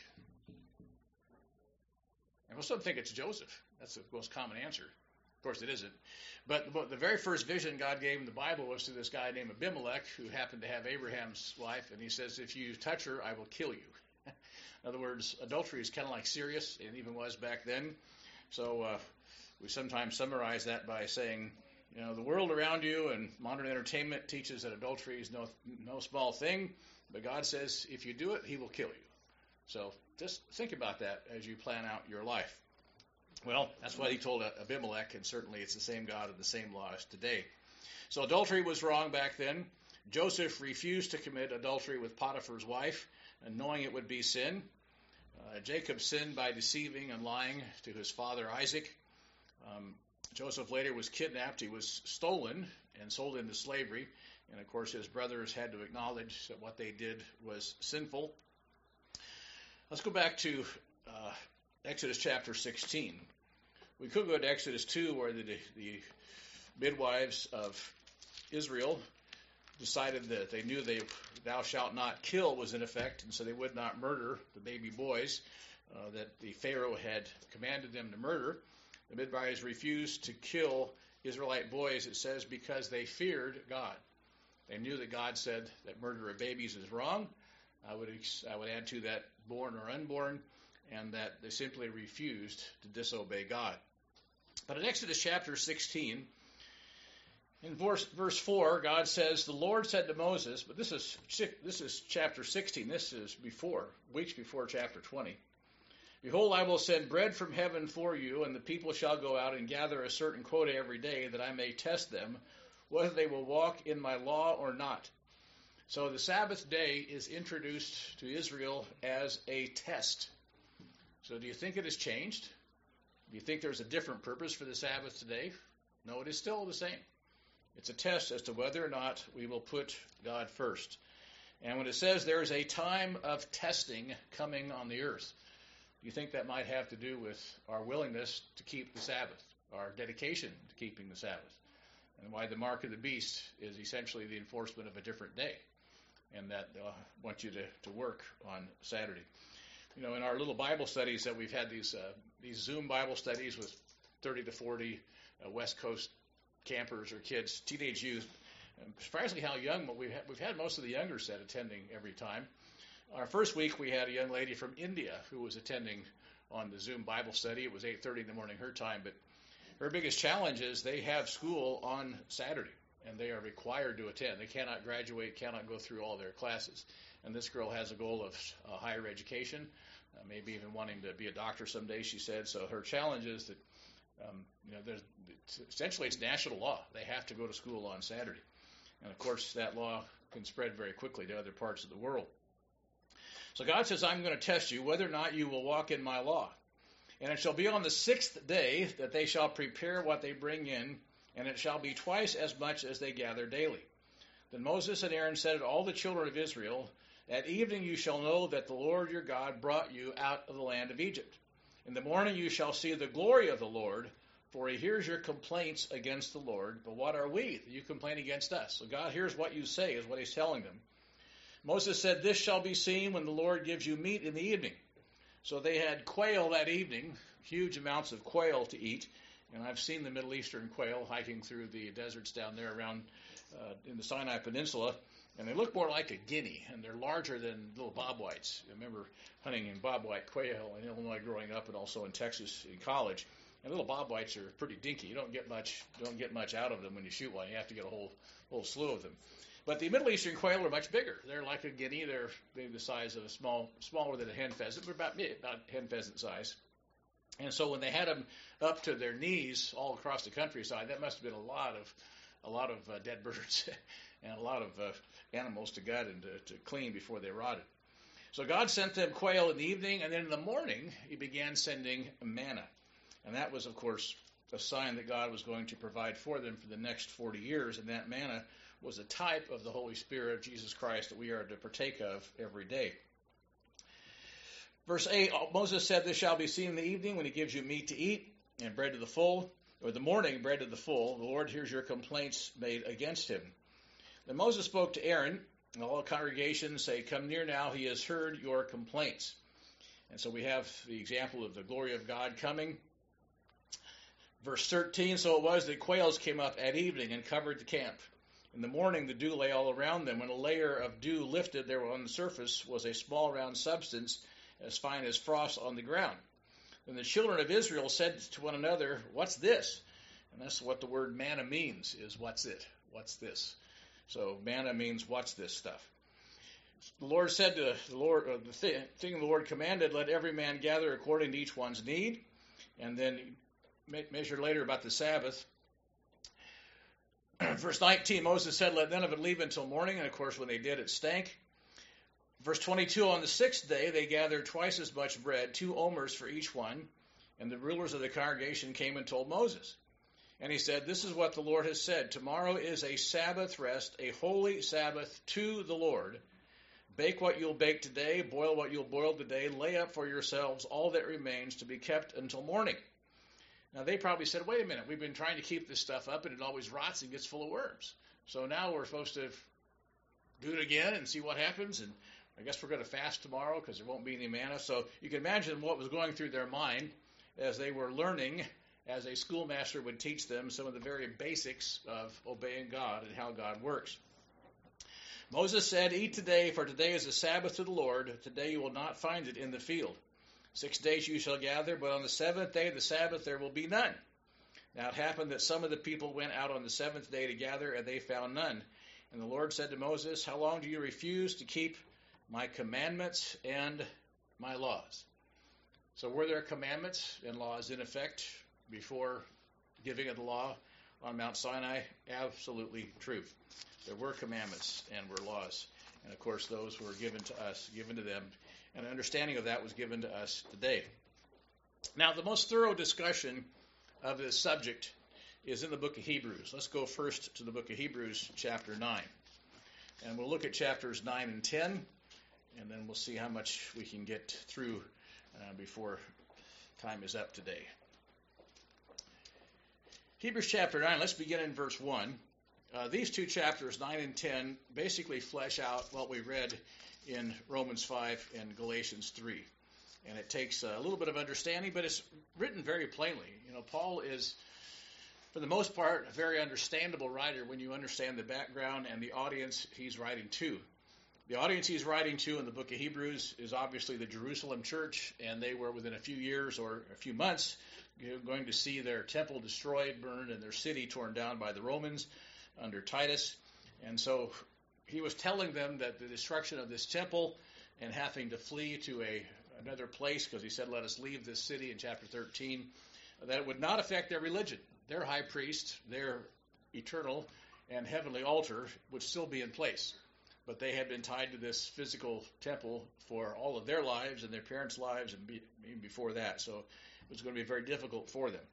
And most of them think it's Joseph. That's the most common answer. Of course, it isn't. But, but the very first vision God gave in the Bible was to this guy named Abimelech, who happened to have Abraham's wife. And he says, if you touch her, I will kill you. In other words, adultery is kind of like serious. It even was back then. So uh, we sometimes summarize that by saying, you know, the world around you and modern entertainment teaches that adultery is no, no small thing. But God says, if you do it, he will kill you. So just think about that as you plan out your life. Well, that's what he told Abimelech, and certainly it's the same God and the same laws today. So adultery was wrong back then. Joseph refused to commit adultery with Potiphar's wife, and knowing it would be sin. Uh, Jacob sinned by deceiving and lying to his father Isaac. Um, Joseph later was kidnapped. He was stolen and sold into slavery. And of course, his brothers had to acknowledge that what they did was sinful. Let's go back to uh, Exodus chapter sixteen. We could go to Exodus two, where the, the midwives of Israel decided that they knew they thou shalt not kill was in effect, and so they would not murder the baby boys uh, that the Pharaoh had commanded them to murder. The midwives refused to kill Israelite boys, it says, because they feared God. They knew that God said that murder of babies is wrong. I would I would add to that born or unborn, and that they simply refused to disobey God. But in Exodus chapter sixteen, in verse, verse four, God says, the Lord said to Moses, but this is this is chapter sixteen, this is before, weeks before chapter twenty. Behold, I will send bread from heaven for you, and the people shall go out and gather a certain quota every day, that I may test them, whether they will walk in my law or not. So the Sabbath day is introduced to Israel as a test. So do you think it has changed? Do you think there's a different purpose for the Sabbath today? No, it is still the same. It's a test as to whether or not we will put God first. And when it says there is a time of testing coming on the earth, do you think that might have to do with our willingness to keep the Sabbath, our dedication to keeping the Sabbath, and why the mark of the beast is essentially the enforcement of a different day, and that uh, want you to, to work on Saturday? You know, in our little Bible studies that we've had, these uh, these Zoom Bible studies with thirty to forty uh, West Coast campers or kids, teenage youth. And surprisingly how young, but we've had, we've had most of the younger set attending every time. Our first week, we had a young lady from India who was attending on the Zoom Bible study. It was eight thirty in the morning her time, but her biggest challenge is they have school on Saturday, and they are required to attend. They cannot graduate, cannot go through all their classes. And this girl has a goal of uh, higher education, uh, maybe even wanting to be a doctor someday, she said. So her challenge is that, um, you know, there's, it's, essentially it's national law. They have to go to school on Saturday. And, of course, that law can spread very quickly to other parts of the world. So God says, I'm going to test you whether or not you will walk in my law. And it shall be on the sixth day that they shall prepare what they bring in, and it shall be twice as much as they gather daily. Then Moses and Aaron said to all the children of Israel, at evening you shall know that the Lord your God brought you out of the land of Egypt. In the morning you shall see the glory of the Lord, for he hears your complaints against the Lord. But what are we that you complain against us? So God hears what you say, is what he's telling them. Moses said, this shall be seen when the Lord gives you meat in the evening. So they had quail that evening, huge amounts of quail to eat. And I've seen the Middle Eastern quail hiking through the deserts down there around uh, in the Sinai Peninsula. And they look more like a guinea, and they're larger than little bobwhites. I remember hunting in bobwhite quail in Illinois growing up, and also in Texas in college. And little bobwhites are pretty dinky. You don't get much, don't get much out of them when you shoot one. You have to get a whole, whole slew of them. But the Middle Eastern quail are much bigger. They're like a guinea. They're maybe the size of a small, smaller than a hen pheasant, but about about hen pheasant size. And so when they had them up to their knees all across the countryside, that must have been a lot of, a lot of uh, dead birds and a lot of uh, animals to gut and to, to clean before they rotted. So God sent them quail in the evening, and then in the morning he began sending manna. And that was, of course, a sign that God was going to provide for them for the next forty years, and that manna was a type of the Holy Spirit of Jesus Christ that we are to partake of every day. Verse eight, Moses said, this shall be seen in the evening when he gives you meat to eat and bread to the full, or the morning bread to the full. The Lord hears your complaints made against him. Then Moses spoke to Aaron, and all the congregation say, come near now, he has heard your complaints. And so we have the example of the glory of God coming. Verse thirteen, so it was that quails came up at evening and covered the camp. In the morning the dew lay all around them. When a layer of dew lifted, there on the surface was a small round substance as fine as frost on the ground. Then the children of Israel said to one another, what's this? And that's what the word manna means, is what's it? What's this? So manna means what's this stuff? The Lord said to the Lord, uh, the thing, thing the Lord commanded, let every man gather according to each one's need. And then measure later about the Sabbath. Verse nineteen, Moses said, let none of it leave until morning. And of course, when they did, it stank. Verse twenty-two, on the sixth day, they gathered twice as much bread, two omers for each one. And the rulers of the congregation came and told Moses. And he said, this is what the Lord has said. Tomorrow is a Sabbath rest, a holy Sabbath to the Lord. Bake what you'll bake today, boil what you'll boil today, lay up for yourselves all that remains to be kept until morning. Now, they probably said, wait a minute, we've been trying to keep this stuff up, and it always rots and gets full of worms. So now we're supposed to do it again and see what happens, and I guess we're going to fast tomorrow because there won't be any manna. So you can imagine what was going through their mind as they were learning, as a schoolmaster would teach them, some of the very basics of obeying God and how God works. Moses said, eat today, for today is a Sabbath to the Lord. Today you will not find it in the field. Six days you shall gather, but on the seventh day of the Sabbath there will be none. Now it happened that some of the people went out on the seventh day to gather, and they found none. And the Lord said to Moses, how long do you refuse to keep my commandments and my laws? So were there commandments and laws in effect before giving of the law on Mount Sinai? Absolutely true. There were commandments and were laws. And of course, those were given to us, given to them. And an understanding of that was given to us today. Now, the most thorough discussion of this subject is in the book of Hebrews. Let's go first to the book of Hebrews, chapter nine. And we'll look at chapters nine and ten, and then we'll see how much we can get through uh, before time is up today. Hebrews chapter nine, let's begin in verse one. Uh, these two chapters, nine and ten, basically flesh out what we read in Romans five and Galatians three. And it takes a little bit of understanding, but it's written very plainly. You know, Paul is, for the most part, a very understandable writer when you understand the background and the audience he's writing to. The audience he's writing to in the book of Hebrews is obviously the Jerusalem church, and they were within a few years or a few months going to see their temple destroyed, burned, and their city torn down by the Romans under Titus. And so he was telling them that the destruction of this temple and having to flee to a another place, because he said, let us leave this city in chapter thirteen, that it would not affect their religion. Their high priest, their eternal and heavenly altar would still be in place. But they had been tied to this physical temple for all of their lives and their parents' lives and be, even before that. So it was going to be very difficult for them.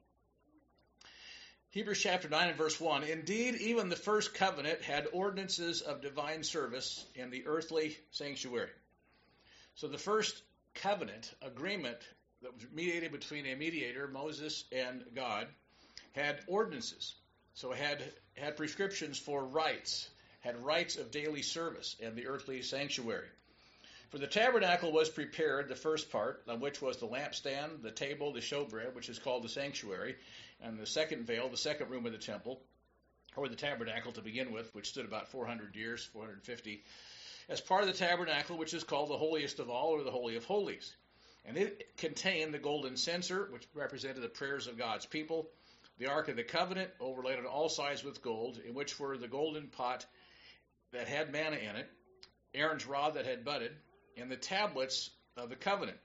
Hebrews chapter nine and verse one, indeed, even the first covenant had ordinances of divine service in the earthly sanctuary. So the first covenant agreement that was mediated between a mediator, Moses, and God, had ordinances. So it had, had prescriptions for rites, had rites of daily service in the earthly sanctuary. For the tabernacle was prepared, the first part, on which was the lampstand, the table, the showbread, which is called the sanctuary, and the second veil, the second room of the temple, or the tabernacle to begin with, which stood about four hundred years, four hundred fifty, as part of the tabernacle, which is called the holiest of all, or the Holy of Holies. And it contained the golden censer, which represented the prayers of God's people, the Ark of the Covenant, overlaid on all sides with gold, in which were the golden pot that had manna in it, Aaron's rod that had budded, and the tablets of the covenant.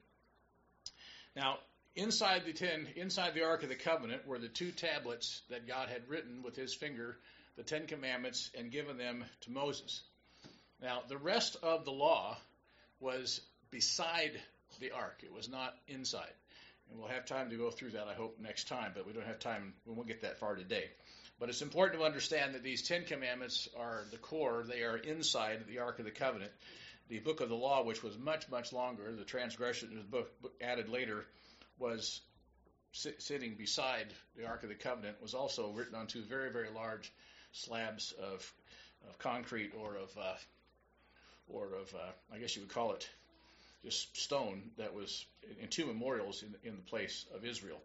Now, inside the ten, inside the Ark of the Covenant were the two tablets that God had written with his finger, the Ten Commandments, and given them to Moses. Now, the rest of the law was beside the ark. It was not inside. And we'll have time to go through that, I hope, next time, but we don't have time. We won't get that far today. But it's important to understand that these Ten Commandments are the core. They are inside the Ark of the Covenant. The book of the law, which was much, much longer, the transgression of the book added later, was sit, sitting beside the Ark of the Covenant, was also written on two very, very large slabs of, of concrete or of uh, or of, uh, I guess you would call it just stone, that was in two memorials in, in the place of Israel.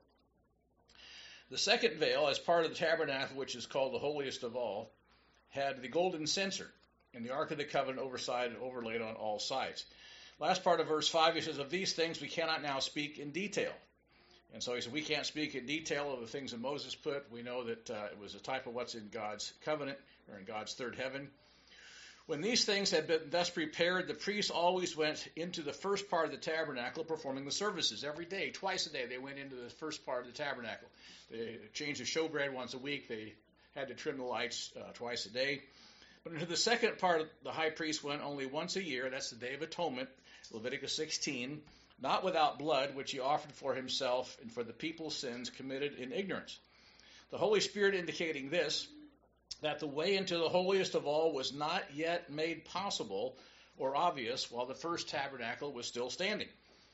The second veil, as part of the tabernacle, which is called the holiest of all, had the golden censer, and the Ark of the Covenant overside and overlaid on all sides. Last part of verse five, he says, of these things we cannot now speak in detail. And so he said, we can't speak in detail of the things that Moses put. We know that uh, it was a type of what's in God's covenant, or in God's third heaven. When these things had been thus prepared, the priests always went into the first part of the tabernacle performing the services. Every day, twice a day, they went into the first part of the tabernacle. They changed the showbread once a week. They had to trim the lights uh, twice a day. But into the second part, the high priest went only once a year. That's the Day of Atonement, Leviticus sixteen, not without blood, which he offered for himself and for the people's sins committed in ignorance. The Holy Spirit indicating this, that the way into the holiest of all was not yet made possible or obvious while the first tabernacle was still standing.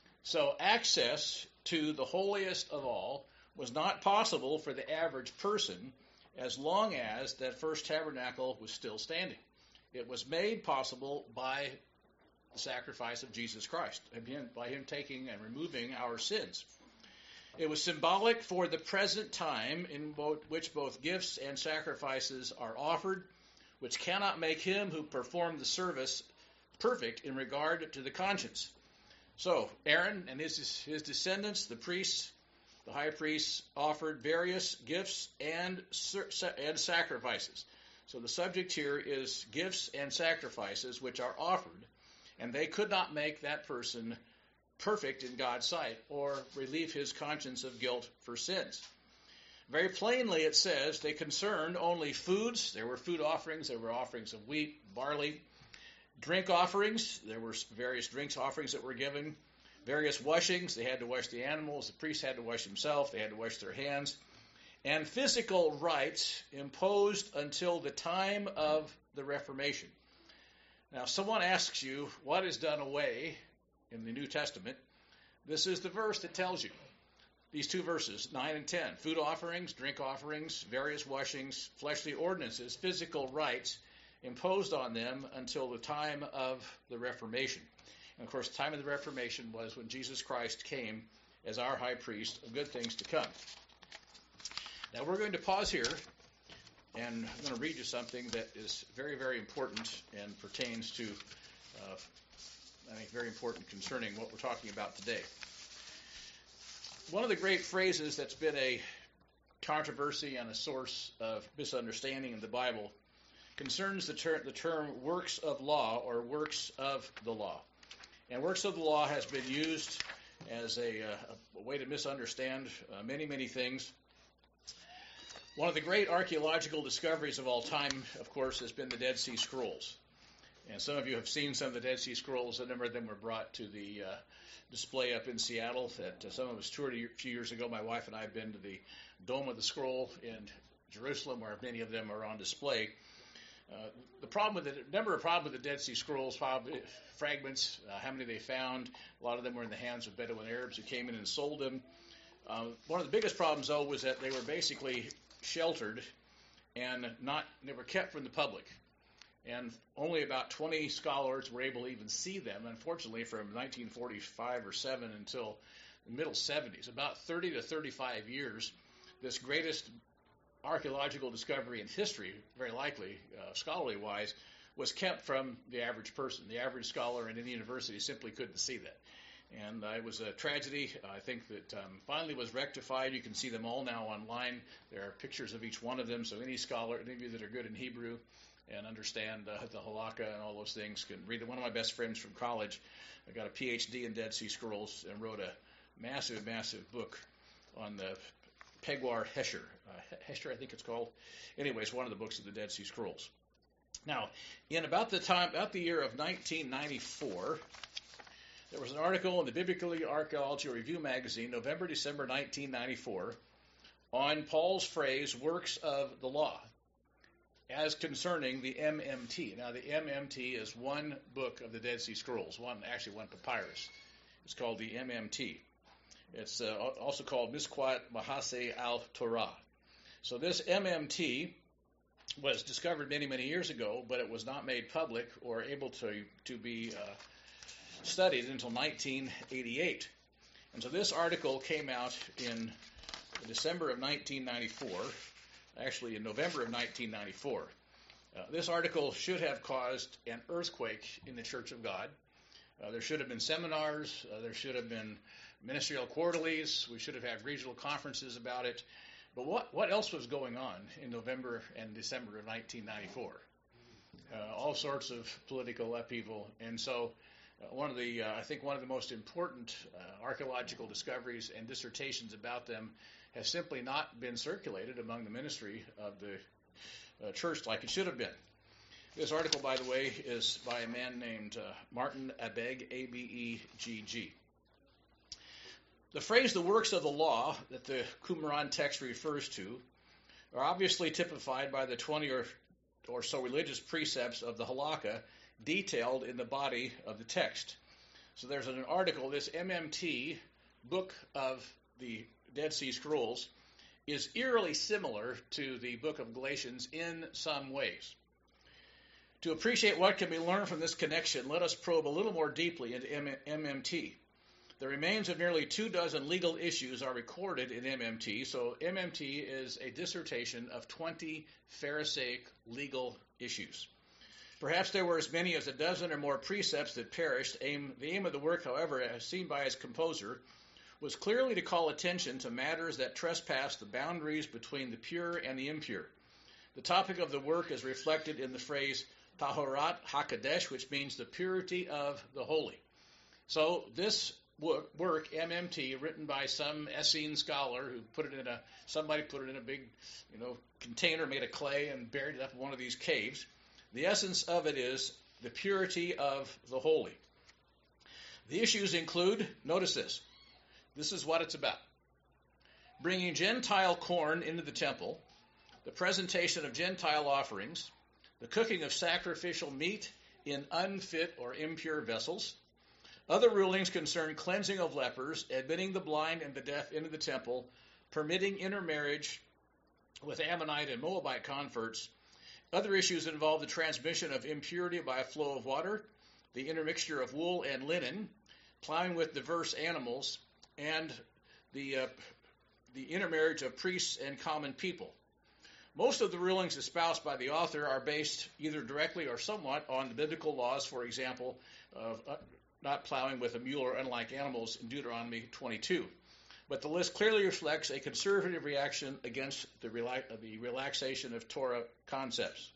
So access to the holiest of all was not possible for the average person as long as that first tabernacle was still standing. It was made possible by the sacrifice of Jesus Christ, by him taking and removing our sins. It was symbolic for the present time in both, which both gifts and sacrifices are offered, which cannot make him who performed the service perfect in regard to the conscience. So Aaron and his, his descendants, the priests, the high priests, offered various gifts and, and sacrifices. So the subject here is gifts and sacrifices which are offered, and they could not make that person perfect in God's sight or relieve his conscience of guilt for sins. Very plainly it says they concerned only foods. There were food offerings. There were offerings of wheat, barley, drink offerings. There were various drinks offerings that were given. Various washings. They had to wash the animals. The priest had to wash himself. They had to wash their hands. And physical rites imposed until the time of the Reformation. Now, if someone asks you what is done away in the New Testament, this is the verse that tells you. These two verses, nine and ten, food offerings, drink offerings, various washings, fleshly ordinances, physical rites imposed on them until the time of the Reformation. And of course, the time of the Reformation was when Jesus Christ came as our high priest of good things to come. Now we're going to pause here, and I'm going to read you something that is very, very important and pertains to, uh, I think, very important concerning what we're talking about today. One of the great phrases that's been a controversy and a source of misunderstanding in the Bible concerns the, ter- the term works of law or works of the law. And works of the law has been used as a, uh, a way to misunderstand uh, many, many things. One of the great archaeological discoveries of all time, of course, has been the Dead Sea Scrolls. And some of you have seen some of the Dead Sea Scrolls. A number of them were brought to the uh, display up in Seattle that uh, some of us toured a few years ago. My wife and I have been to the Dome of the Scroll in Jerusalem, where many of them are on display. Uh, the problem with the number of problems with the Dead Sea Scrolls, fragments, uh, how many they found. A lot of them were in the hands of Bedouin Arabs who came in and sold them. Uh, one of the biggest problems, though, was that they were basically sheltered and not they were kept from the public. And only about twenty scholars were able to even see them, unfortunately, from nineteen forty-five or seven until the middle seventies. About thirty to thirty-five years, this greatest archaeological discovery in history, very likely, uh, scholarly-wise, was kept from the average person. The average scholar in any university simply couldn't see that. And uh, it was a tragedy. I think that um, finally was rectified. You can see them all now online. There are pictures of each one of them, so any scholar, any of you that are good in Hebrew and understand uh, the halakha and all those things can read it. One of my best friends from college I got a P H D in Dead Sea Scrolls and wrote a massive, massive book on the Pegwar Hesher. Uh, Hesher, I think it's called. Anyways, one of the books of the Dead Sea Scrolls. Now, in about the time, about the year of nineteen ninety-four, there was an article in the Biblical Archaeology Review magazine, November, December nineteen ninety-four, on Paul's phrase, works of the law, as concerning the M M T. Now, the M M T is one book of the Dead Sea Scrolls, one actually one papyrus. It's called the M M T. It's uh, also called Misquat Mahase al-Torah. So this M M T was discovered many, many years ago, but it was not made public or able to, to be uh, studied until nineteen eighty-eight. And so this article came out in December of nineteen ninety-four, actually in November of nineteen ninety-four. Uh, this article should have caused an earthquake in the Church of God. Uh, there should have been seminars, uh, there should have been ministerial quarterlies, we should have had regional conferences about it. But what, what else was going on in November and December of nineteen ninety-four? Uh, all sorts of political upheaval. And so uh, one of the, uh, I think one of the most important uh, archaeological discoveries and dissertations about them has simply not been circulated among the ministry of the uh, church like it should have been. This article, by the way, is by a man named uh, Martin Abegg, A B E G G. The phrase, the works of the law, that the Qumran text refers to, are obviously typified by the twenty or, or so religious precepts of the halakha detailed in the body of the text. So there's an article, this M M T, book of the Dead Sea Scrolls, is eerily similar to the book of Galatians in some ways. To appreciate what can be learned from this connection, let us probe a little more deeply into M M T. The remains of nearly two dozen legal issues are recorded in M M T, so M M T is a dissertation of twenty Pharisaic legal issues. Perhaps there were as many as a dozen or more precepts that perished. Aim, the aim of the work, however, as seen by its composer, was clearly to call attention to matters that trespass the boundaries between the pure and the impure. The topic of the work is reflected in the phrase Tahorat HaKadesh, which means the purity of the holy. So this work, M M T, written by some Essene scholar who put it in a, somebody put it in a big, you know, container made of clay and buried it up in one of these caves. The essence of it is the purity of the holy. The issues include, notice this, this is what it's about. Bringing Gentile corn into the temple, the presentation of Gentile offerings, the cooking of sacrificial meat in unfit or impure vessels. Other rulings concern cleansing of lepers, admitting the blind and the deaf into the temple, permitting intermarriage with Ammonite and Moabite converts. Other issues involve the transmission of impurity by a flow of water, the intermixture of wool and linen, plowing with diverse animals, and the uh, the intermarriage of priests and common people. Most of the rulings espoused by the author are based either directly or somewhat on the biblical laws, for example, of uh, not plowing with a mule or unlike animals in Deuteronomy twenty-two. But the list clearly reflects a conservative reaction against the, rela- the relaxation of Torah concepts.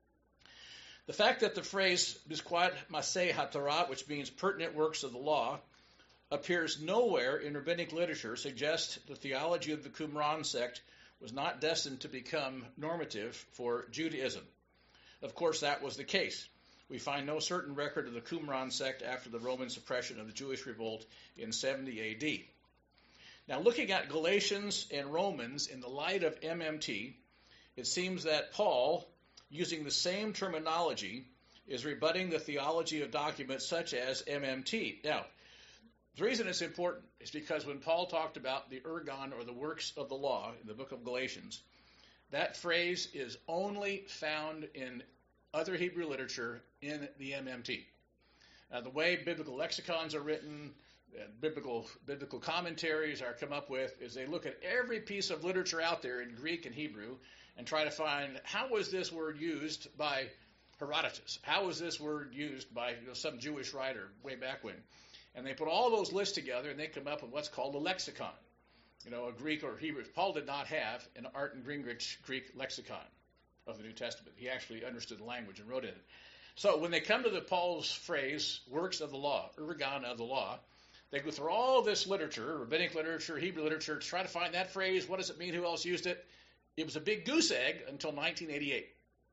The fact that the phrase Bisquat Maseh HaTorah, which means pertinent works of the law, appears nowhere in rabbinic literature suggests the theology of the Qumran sect was not destined to become normative for Judaism. Of course, that was the case. We find no certain record of the Qumran sect after the Roman suppression of the Jewish revolt in seventy A D. Now, looking at Galatians and Romans in the light of M M T, it seems that Paul, using the same terminology, is rebutting the theology of documents such as M M T. Now, the reason it's important is because when Paul talked about the ergon, or the works of the law, in the book of Galatians, that phrase is only found in other Hebrew literature in the M M T. Now, the way biblical lexicons are written, and biblical biblical commentaries are come up with, is they look at every piece of literature out there in Greek and Hebrew and try to find, how was this word used by Herodotus? How was this word used by you know, some Jewish writer way back when? And they put all those lists together, and they come up with what's called a lexicon, you know, a Greek or Hebrew. Paul did not have an Art and Gingrich Greek lexicon of the New Testament. He actually understood the language and wrote in it. So when they come to the Paul's phrase, works of the law, ergon of the law, they go through all this literature, rabbinic literature, Hebrew literature, to try to find that phrase. What does it mean? Who else used it? It was a big goose egg until nineteen eighty-eight.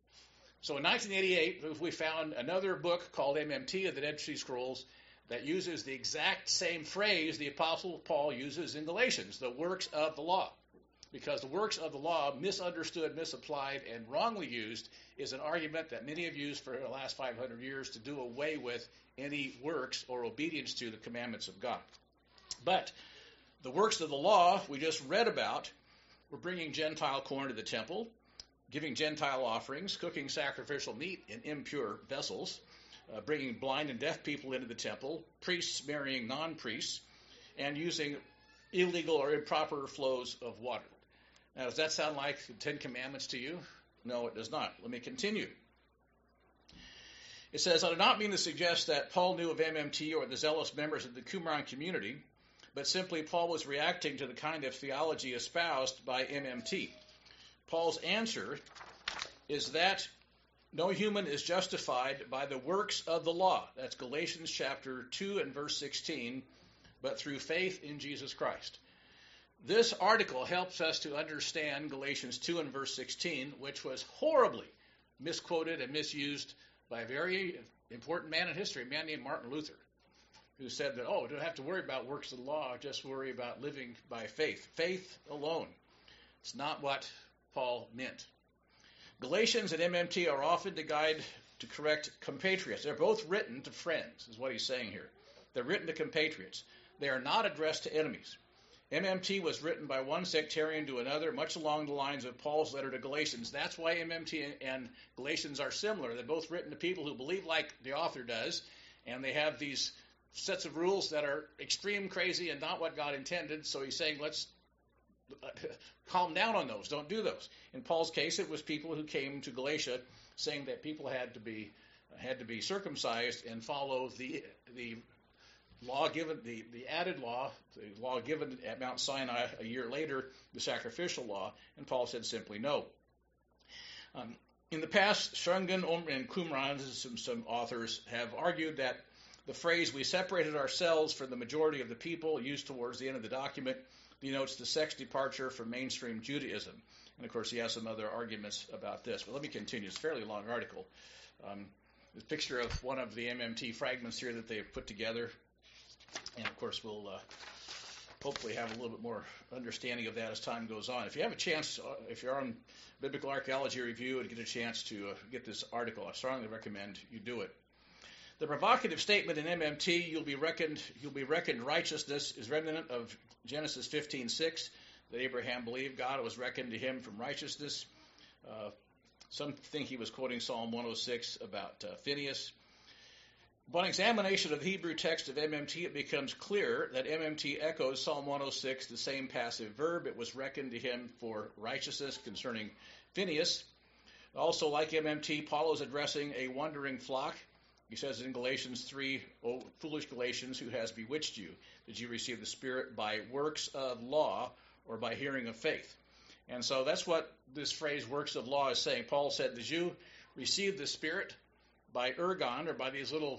So in nineteen eighty-eight, we found another book called M M T of the Dead Sea Scrolls that uses the exact same phrase the Apostle Paul uses in Galatians, the works of the law. Because the works of the law, misunderstood, misapplied, and wrongly used, is an argument that many have used for the last five hundred years to do away with any works or obedience to the commandments of God. But the works of the law we just read about were bringing Gentile corn to the temple, giving Gentile offerings, cooking sacrificial meat in impure vessels, uh, bringing blind and deaf people into the temple, priests marrying non-priests, and using illegal or improper flows of water. Now, does that sound like the Ten Commandments to you? No, it does not. Let me continue. It says, I do not mean to suggest that Paul knew of M M T or the zealous members of the Qumran community, but simply Paul was reacting to the kind of theology espoused by M M T. Paul's answer is that no human is justified by the works of the law. That's Galatians chapter two and verse sixteen, but through faith in Jesus Christ. This article helps us to understand Galatians two and verse sixteen, which was horribly misquoted and misused by a very important man in history, a man named Martin Luther, who said that, oh, don't have to worry about works of the law, just worry about living by faith. Faith alone. It's not what Paul meant. Galatians and M M T are often to guide to correct compatriots. They're both written to friends, is what he's saying here. They're written to compatriots. They are not addressed to enemies. M M T was written by one sectarian to another, much along the lines of Paul's letter to Galatians. That's why M M T and Galatians are similar. They're both written to people who believe like the author does, and they have these sets of rules that are extreme, crazy, and not what God intended. So he's saying, let's calm down on those. Don't do those. In Paul's case, it was people who came to Galatia saying that people had to be had to be circumcised and follow the the law given, the, the added law, the law given at Mount Sinai a year later, the sacrificial law, and Paul said simply no. Um, in the past, Shungan and Qumran, some, some authors, have argued that the phrase, we separated ourselves from the majority of the people, used towards the end of the document, denotes the sex departure from mainstream Judaism. And, of course, he has some other arguments about this. But let me continue. It's a fairly long article. Um, there's a picture of one of the M M T fragments here that they've put together. And, of course, we'll uh, hopefully have a little bit more understanding of that as time goes on. If you have a chance, uh, if you're on Biblical Archaeology Review and get a chance to uh, get this article, I strongly recommend you do it. The provocative statement in M M T, you'll be reckoned, you'll be reckoned righteousness, is remnant of Genesis fifteen six, that Abraham believed God was reckoned to him from righteousness. Uh, some think he was quoting Psalm one oh six about uh, Phinehas. Upon examination of the Hebrew text of M M T, it becomes clear that M M T echoes Psalm one oh six, the same passive verb. It was reckoned to him for righteousness concerning Phinehas. Also, like M M T, Paul is addressing a wandering flock. He says in Galatians three, "O foolish Galatians, who has bewitched you? Did you receive the Spirit by works of law or by hearing of faith?" And so that's what this phrase, works of law, is saying. Paul said, did you receive the Spirit by ergon, or by these little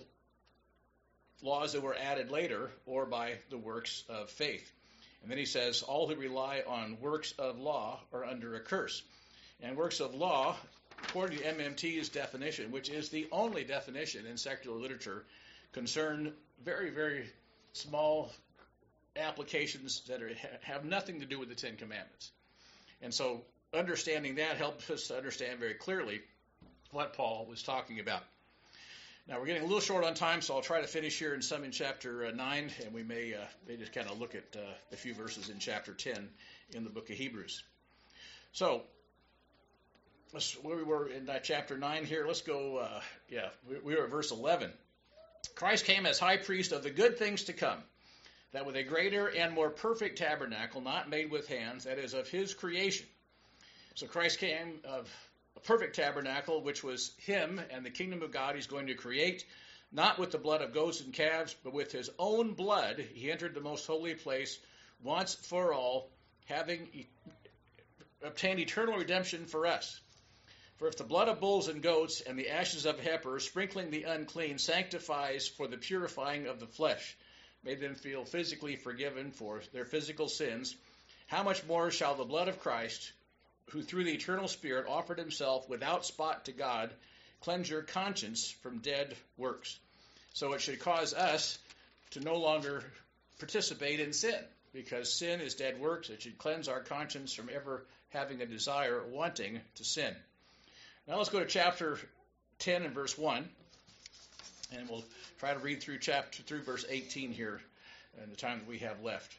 laws that were added later, or by the works of faith? And then he says, all who rely on works of law are under a curse. And works of law, according to M M T's definition, which is the only definition in secular literature, concern very, very small applications that are, have nothing to do with the Ten Commandments. And so understanding that helps us to understand very clearly what Paul was talking about. Now, we're getting a little short on time, so I'll try to finish here in some in chapter uh, nine, and we may, uh, may just kind of look at uh, a few verses in chapter ten in the book of Hebrews. So, let's, where we were in uh, chapter nine here, let's go, uh, yeah, we, we were at verse eleven. Christ came as high priest of the good things to come, that with a greater and more perfect tabernacle, not made with hands, that is, of his creation. So Christ came of a perfect tabernacle, which was him and the kingdom of God he's going to create, not with the blood of goats and calves, but with his own blood. He entered the most holy place once for all, having e- obtained eternal redemption for us. For if the blood of bulls and goats and the ashes of heifer, sprinkling the unclean, sanctifies for the purifying of the flesh, made them feel physically forgiven for their physical sins, how much more shall the blood of Christ, who through the eternal Spirit offered himself without spot to God, cleanse your conscience from dead works? So it should cause us to no longer participate in sin, because sin is dead works. It should cleanse our conscience from ever having a desire or wanting to sin. Now let's go to chapter ten and verse one, and we'll try to read through chapter through verse eighteen here in the time that we have left.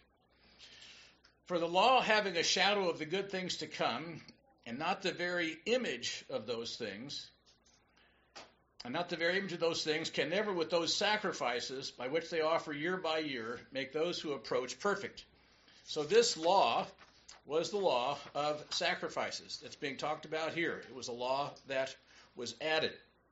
For the law, having a shadow of the good things to come, and not the very image of those things, and not the very image of those things, can never with those sacrifices by which they offer year by year make those who approach perfect. So this law was the law of sacrifices that's being talked about here. It was a law that was added.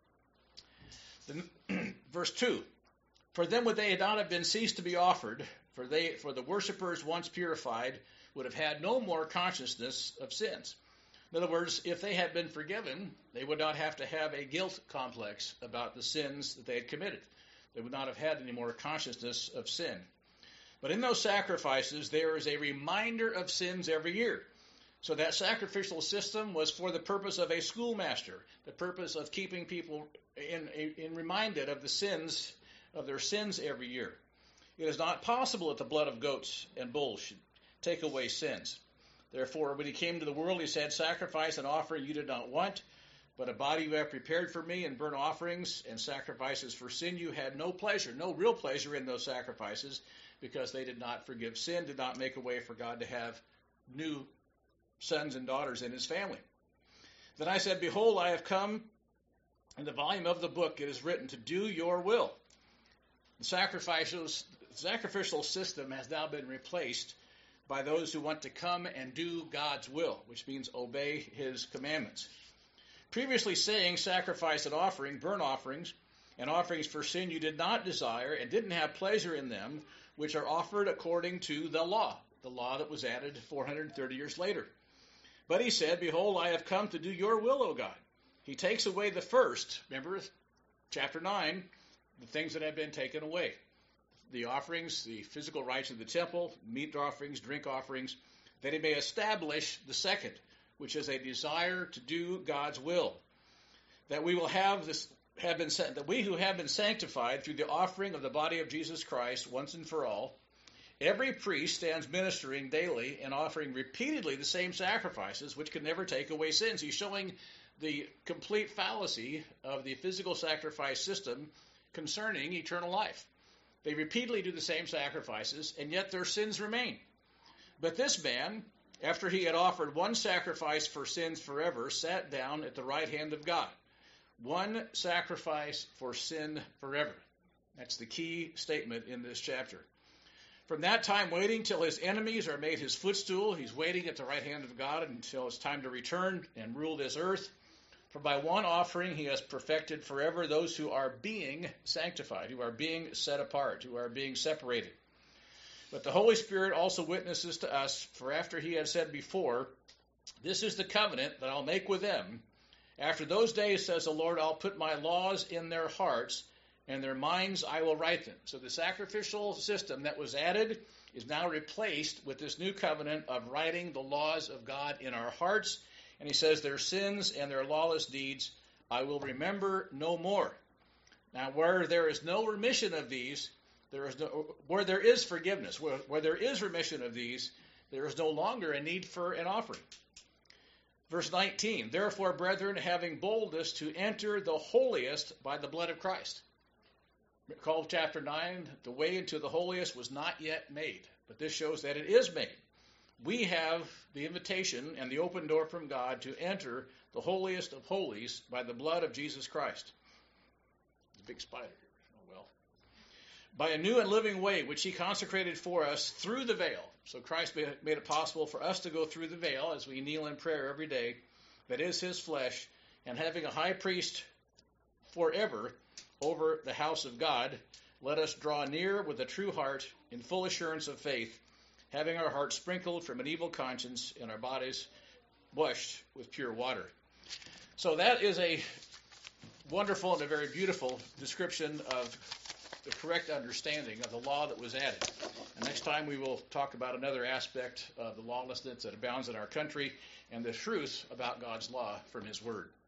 The, verse two, for then would they not have been ceased to be offered, for they, for the worshippers once purified would have had no more consciousness of sins. In other words, if they had been forgiven, they would not have to have a guilt complex about the sins that they had committed. They would not have had any more consciousness of sin. But in those sacrifices, there is a reminder of sins every year. So that sacrificial system was for the purpose of a schoolmaster, the purpose of keeping people in, in reminded of the sins, of their sins every year. It is not possible that the blood of goats and bulls should take away sins. Therefore, when he came to the world, he said, sacrifice and offering you did not want, but a body you have prepared for me, and burnt offerings and sacrifices for sin you had no pleasure, no real pleasure in those sacrifices, because they did not forgive sin, did not make a way for God to have new sons and daughters in his family. Then I said, behold, I have come, in the volume of the book it is written to do your will. The sacrificial, sacrificial system has now been replaced by those who want to come and do God's will, which means obey his commandments. Previously saying sacrifice and offering, burnt offerings, and offerings for sin you did not desire and didn't have pleasure in them, which are offered according to the law, the law that was added four hundred thirty years later. But he said, behold, I have come to do your will, O God. He takes away the first, remember, chapter nine, the things that have been taken away. The offerings, the physical rites of the temple, meat offerings, drink offerings, that he may establish the second, which is a desire to do God's will. That we will have this, have been that we who have been sanctified through the offering of the body of Jesus Christ once and for all. Every priest stands ministering daily and offering repeatedly the same sacrifices, which can never take away sins. He's showing the complete fallacy of the physical sacrifice system concerning eternal life. They repeatedly do the same sacrifices, and yet their sins remain. But this man, after he had offered one sacrifice for sins forever, sat down at the right hand of God. One sacrifice for sin forever. That's the key statement in this chapter. From that time waiting till his enemies are made his footstool, he's waiting at the right hand of God until it's time to return and rule this earth. For by one offering he has perfected forever those who are being sanctified, who are being set apart, who are being separated. But the Holy Spirit also witnesses to us, for after he had said before, this is the covenant that I'll make with them. After those days, says the Lord, I'll put my laws in their hearts, and their minds I will write them. So the sacrificial system that was added is now replaced with this new covenant of writing the laws of God in our hearts. And he says, their sins and their lawless deeds I will remember no more. Now, where there is no remission of these, there is no, where there is forgiveness, where, where there is remission of these, there is no longer a need for an offering. Verse nineteen, therefore, brethren, having boldness to enter the holiest by the blood of Christ. Recall chapter nine, the way into the holiest was not yet made, but this shows that it is made. We have the invitation and the open door from God to enter the holiest of holies by the blood of Jesus Christ. There's a big spider here. Oh, well. By a new and living way, which he consecrated for us through the veil. So Christ made it, made it possible for us to go through the veil as we kneel in prayer every day. That is his flesh. And having a high priest forever over the house of God, let us draw near with a true heart in full assurance of faith, having our hearts sprinkled from an evil conscience and our bodies washed with pure water. So that is a wonderful and a very beautiful description of the correct understanding of the law that was added. And next time we will talk about another aspect of the lawlessness that abounds in our country and the truth about God's law from his word.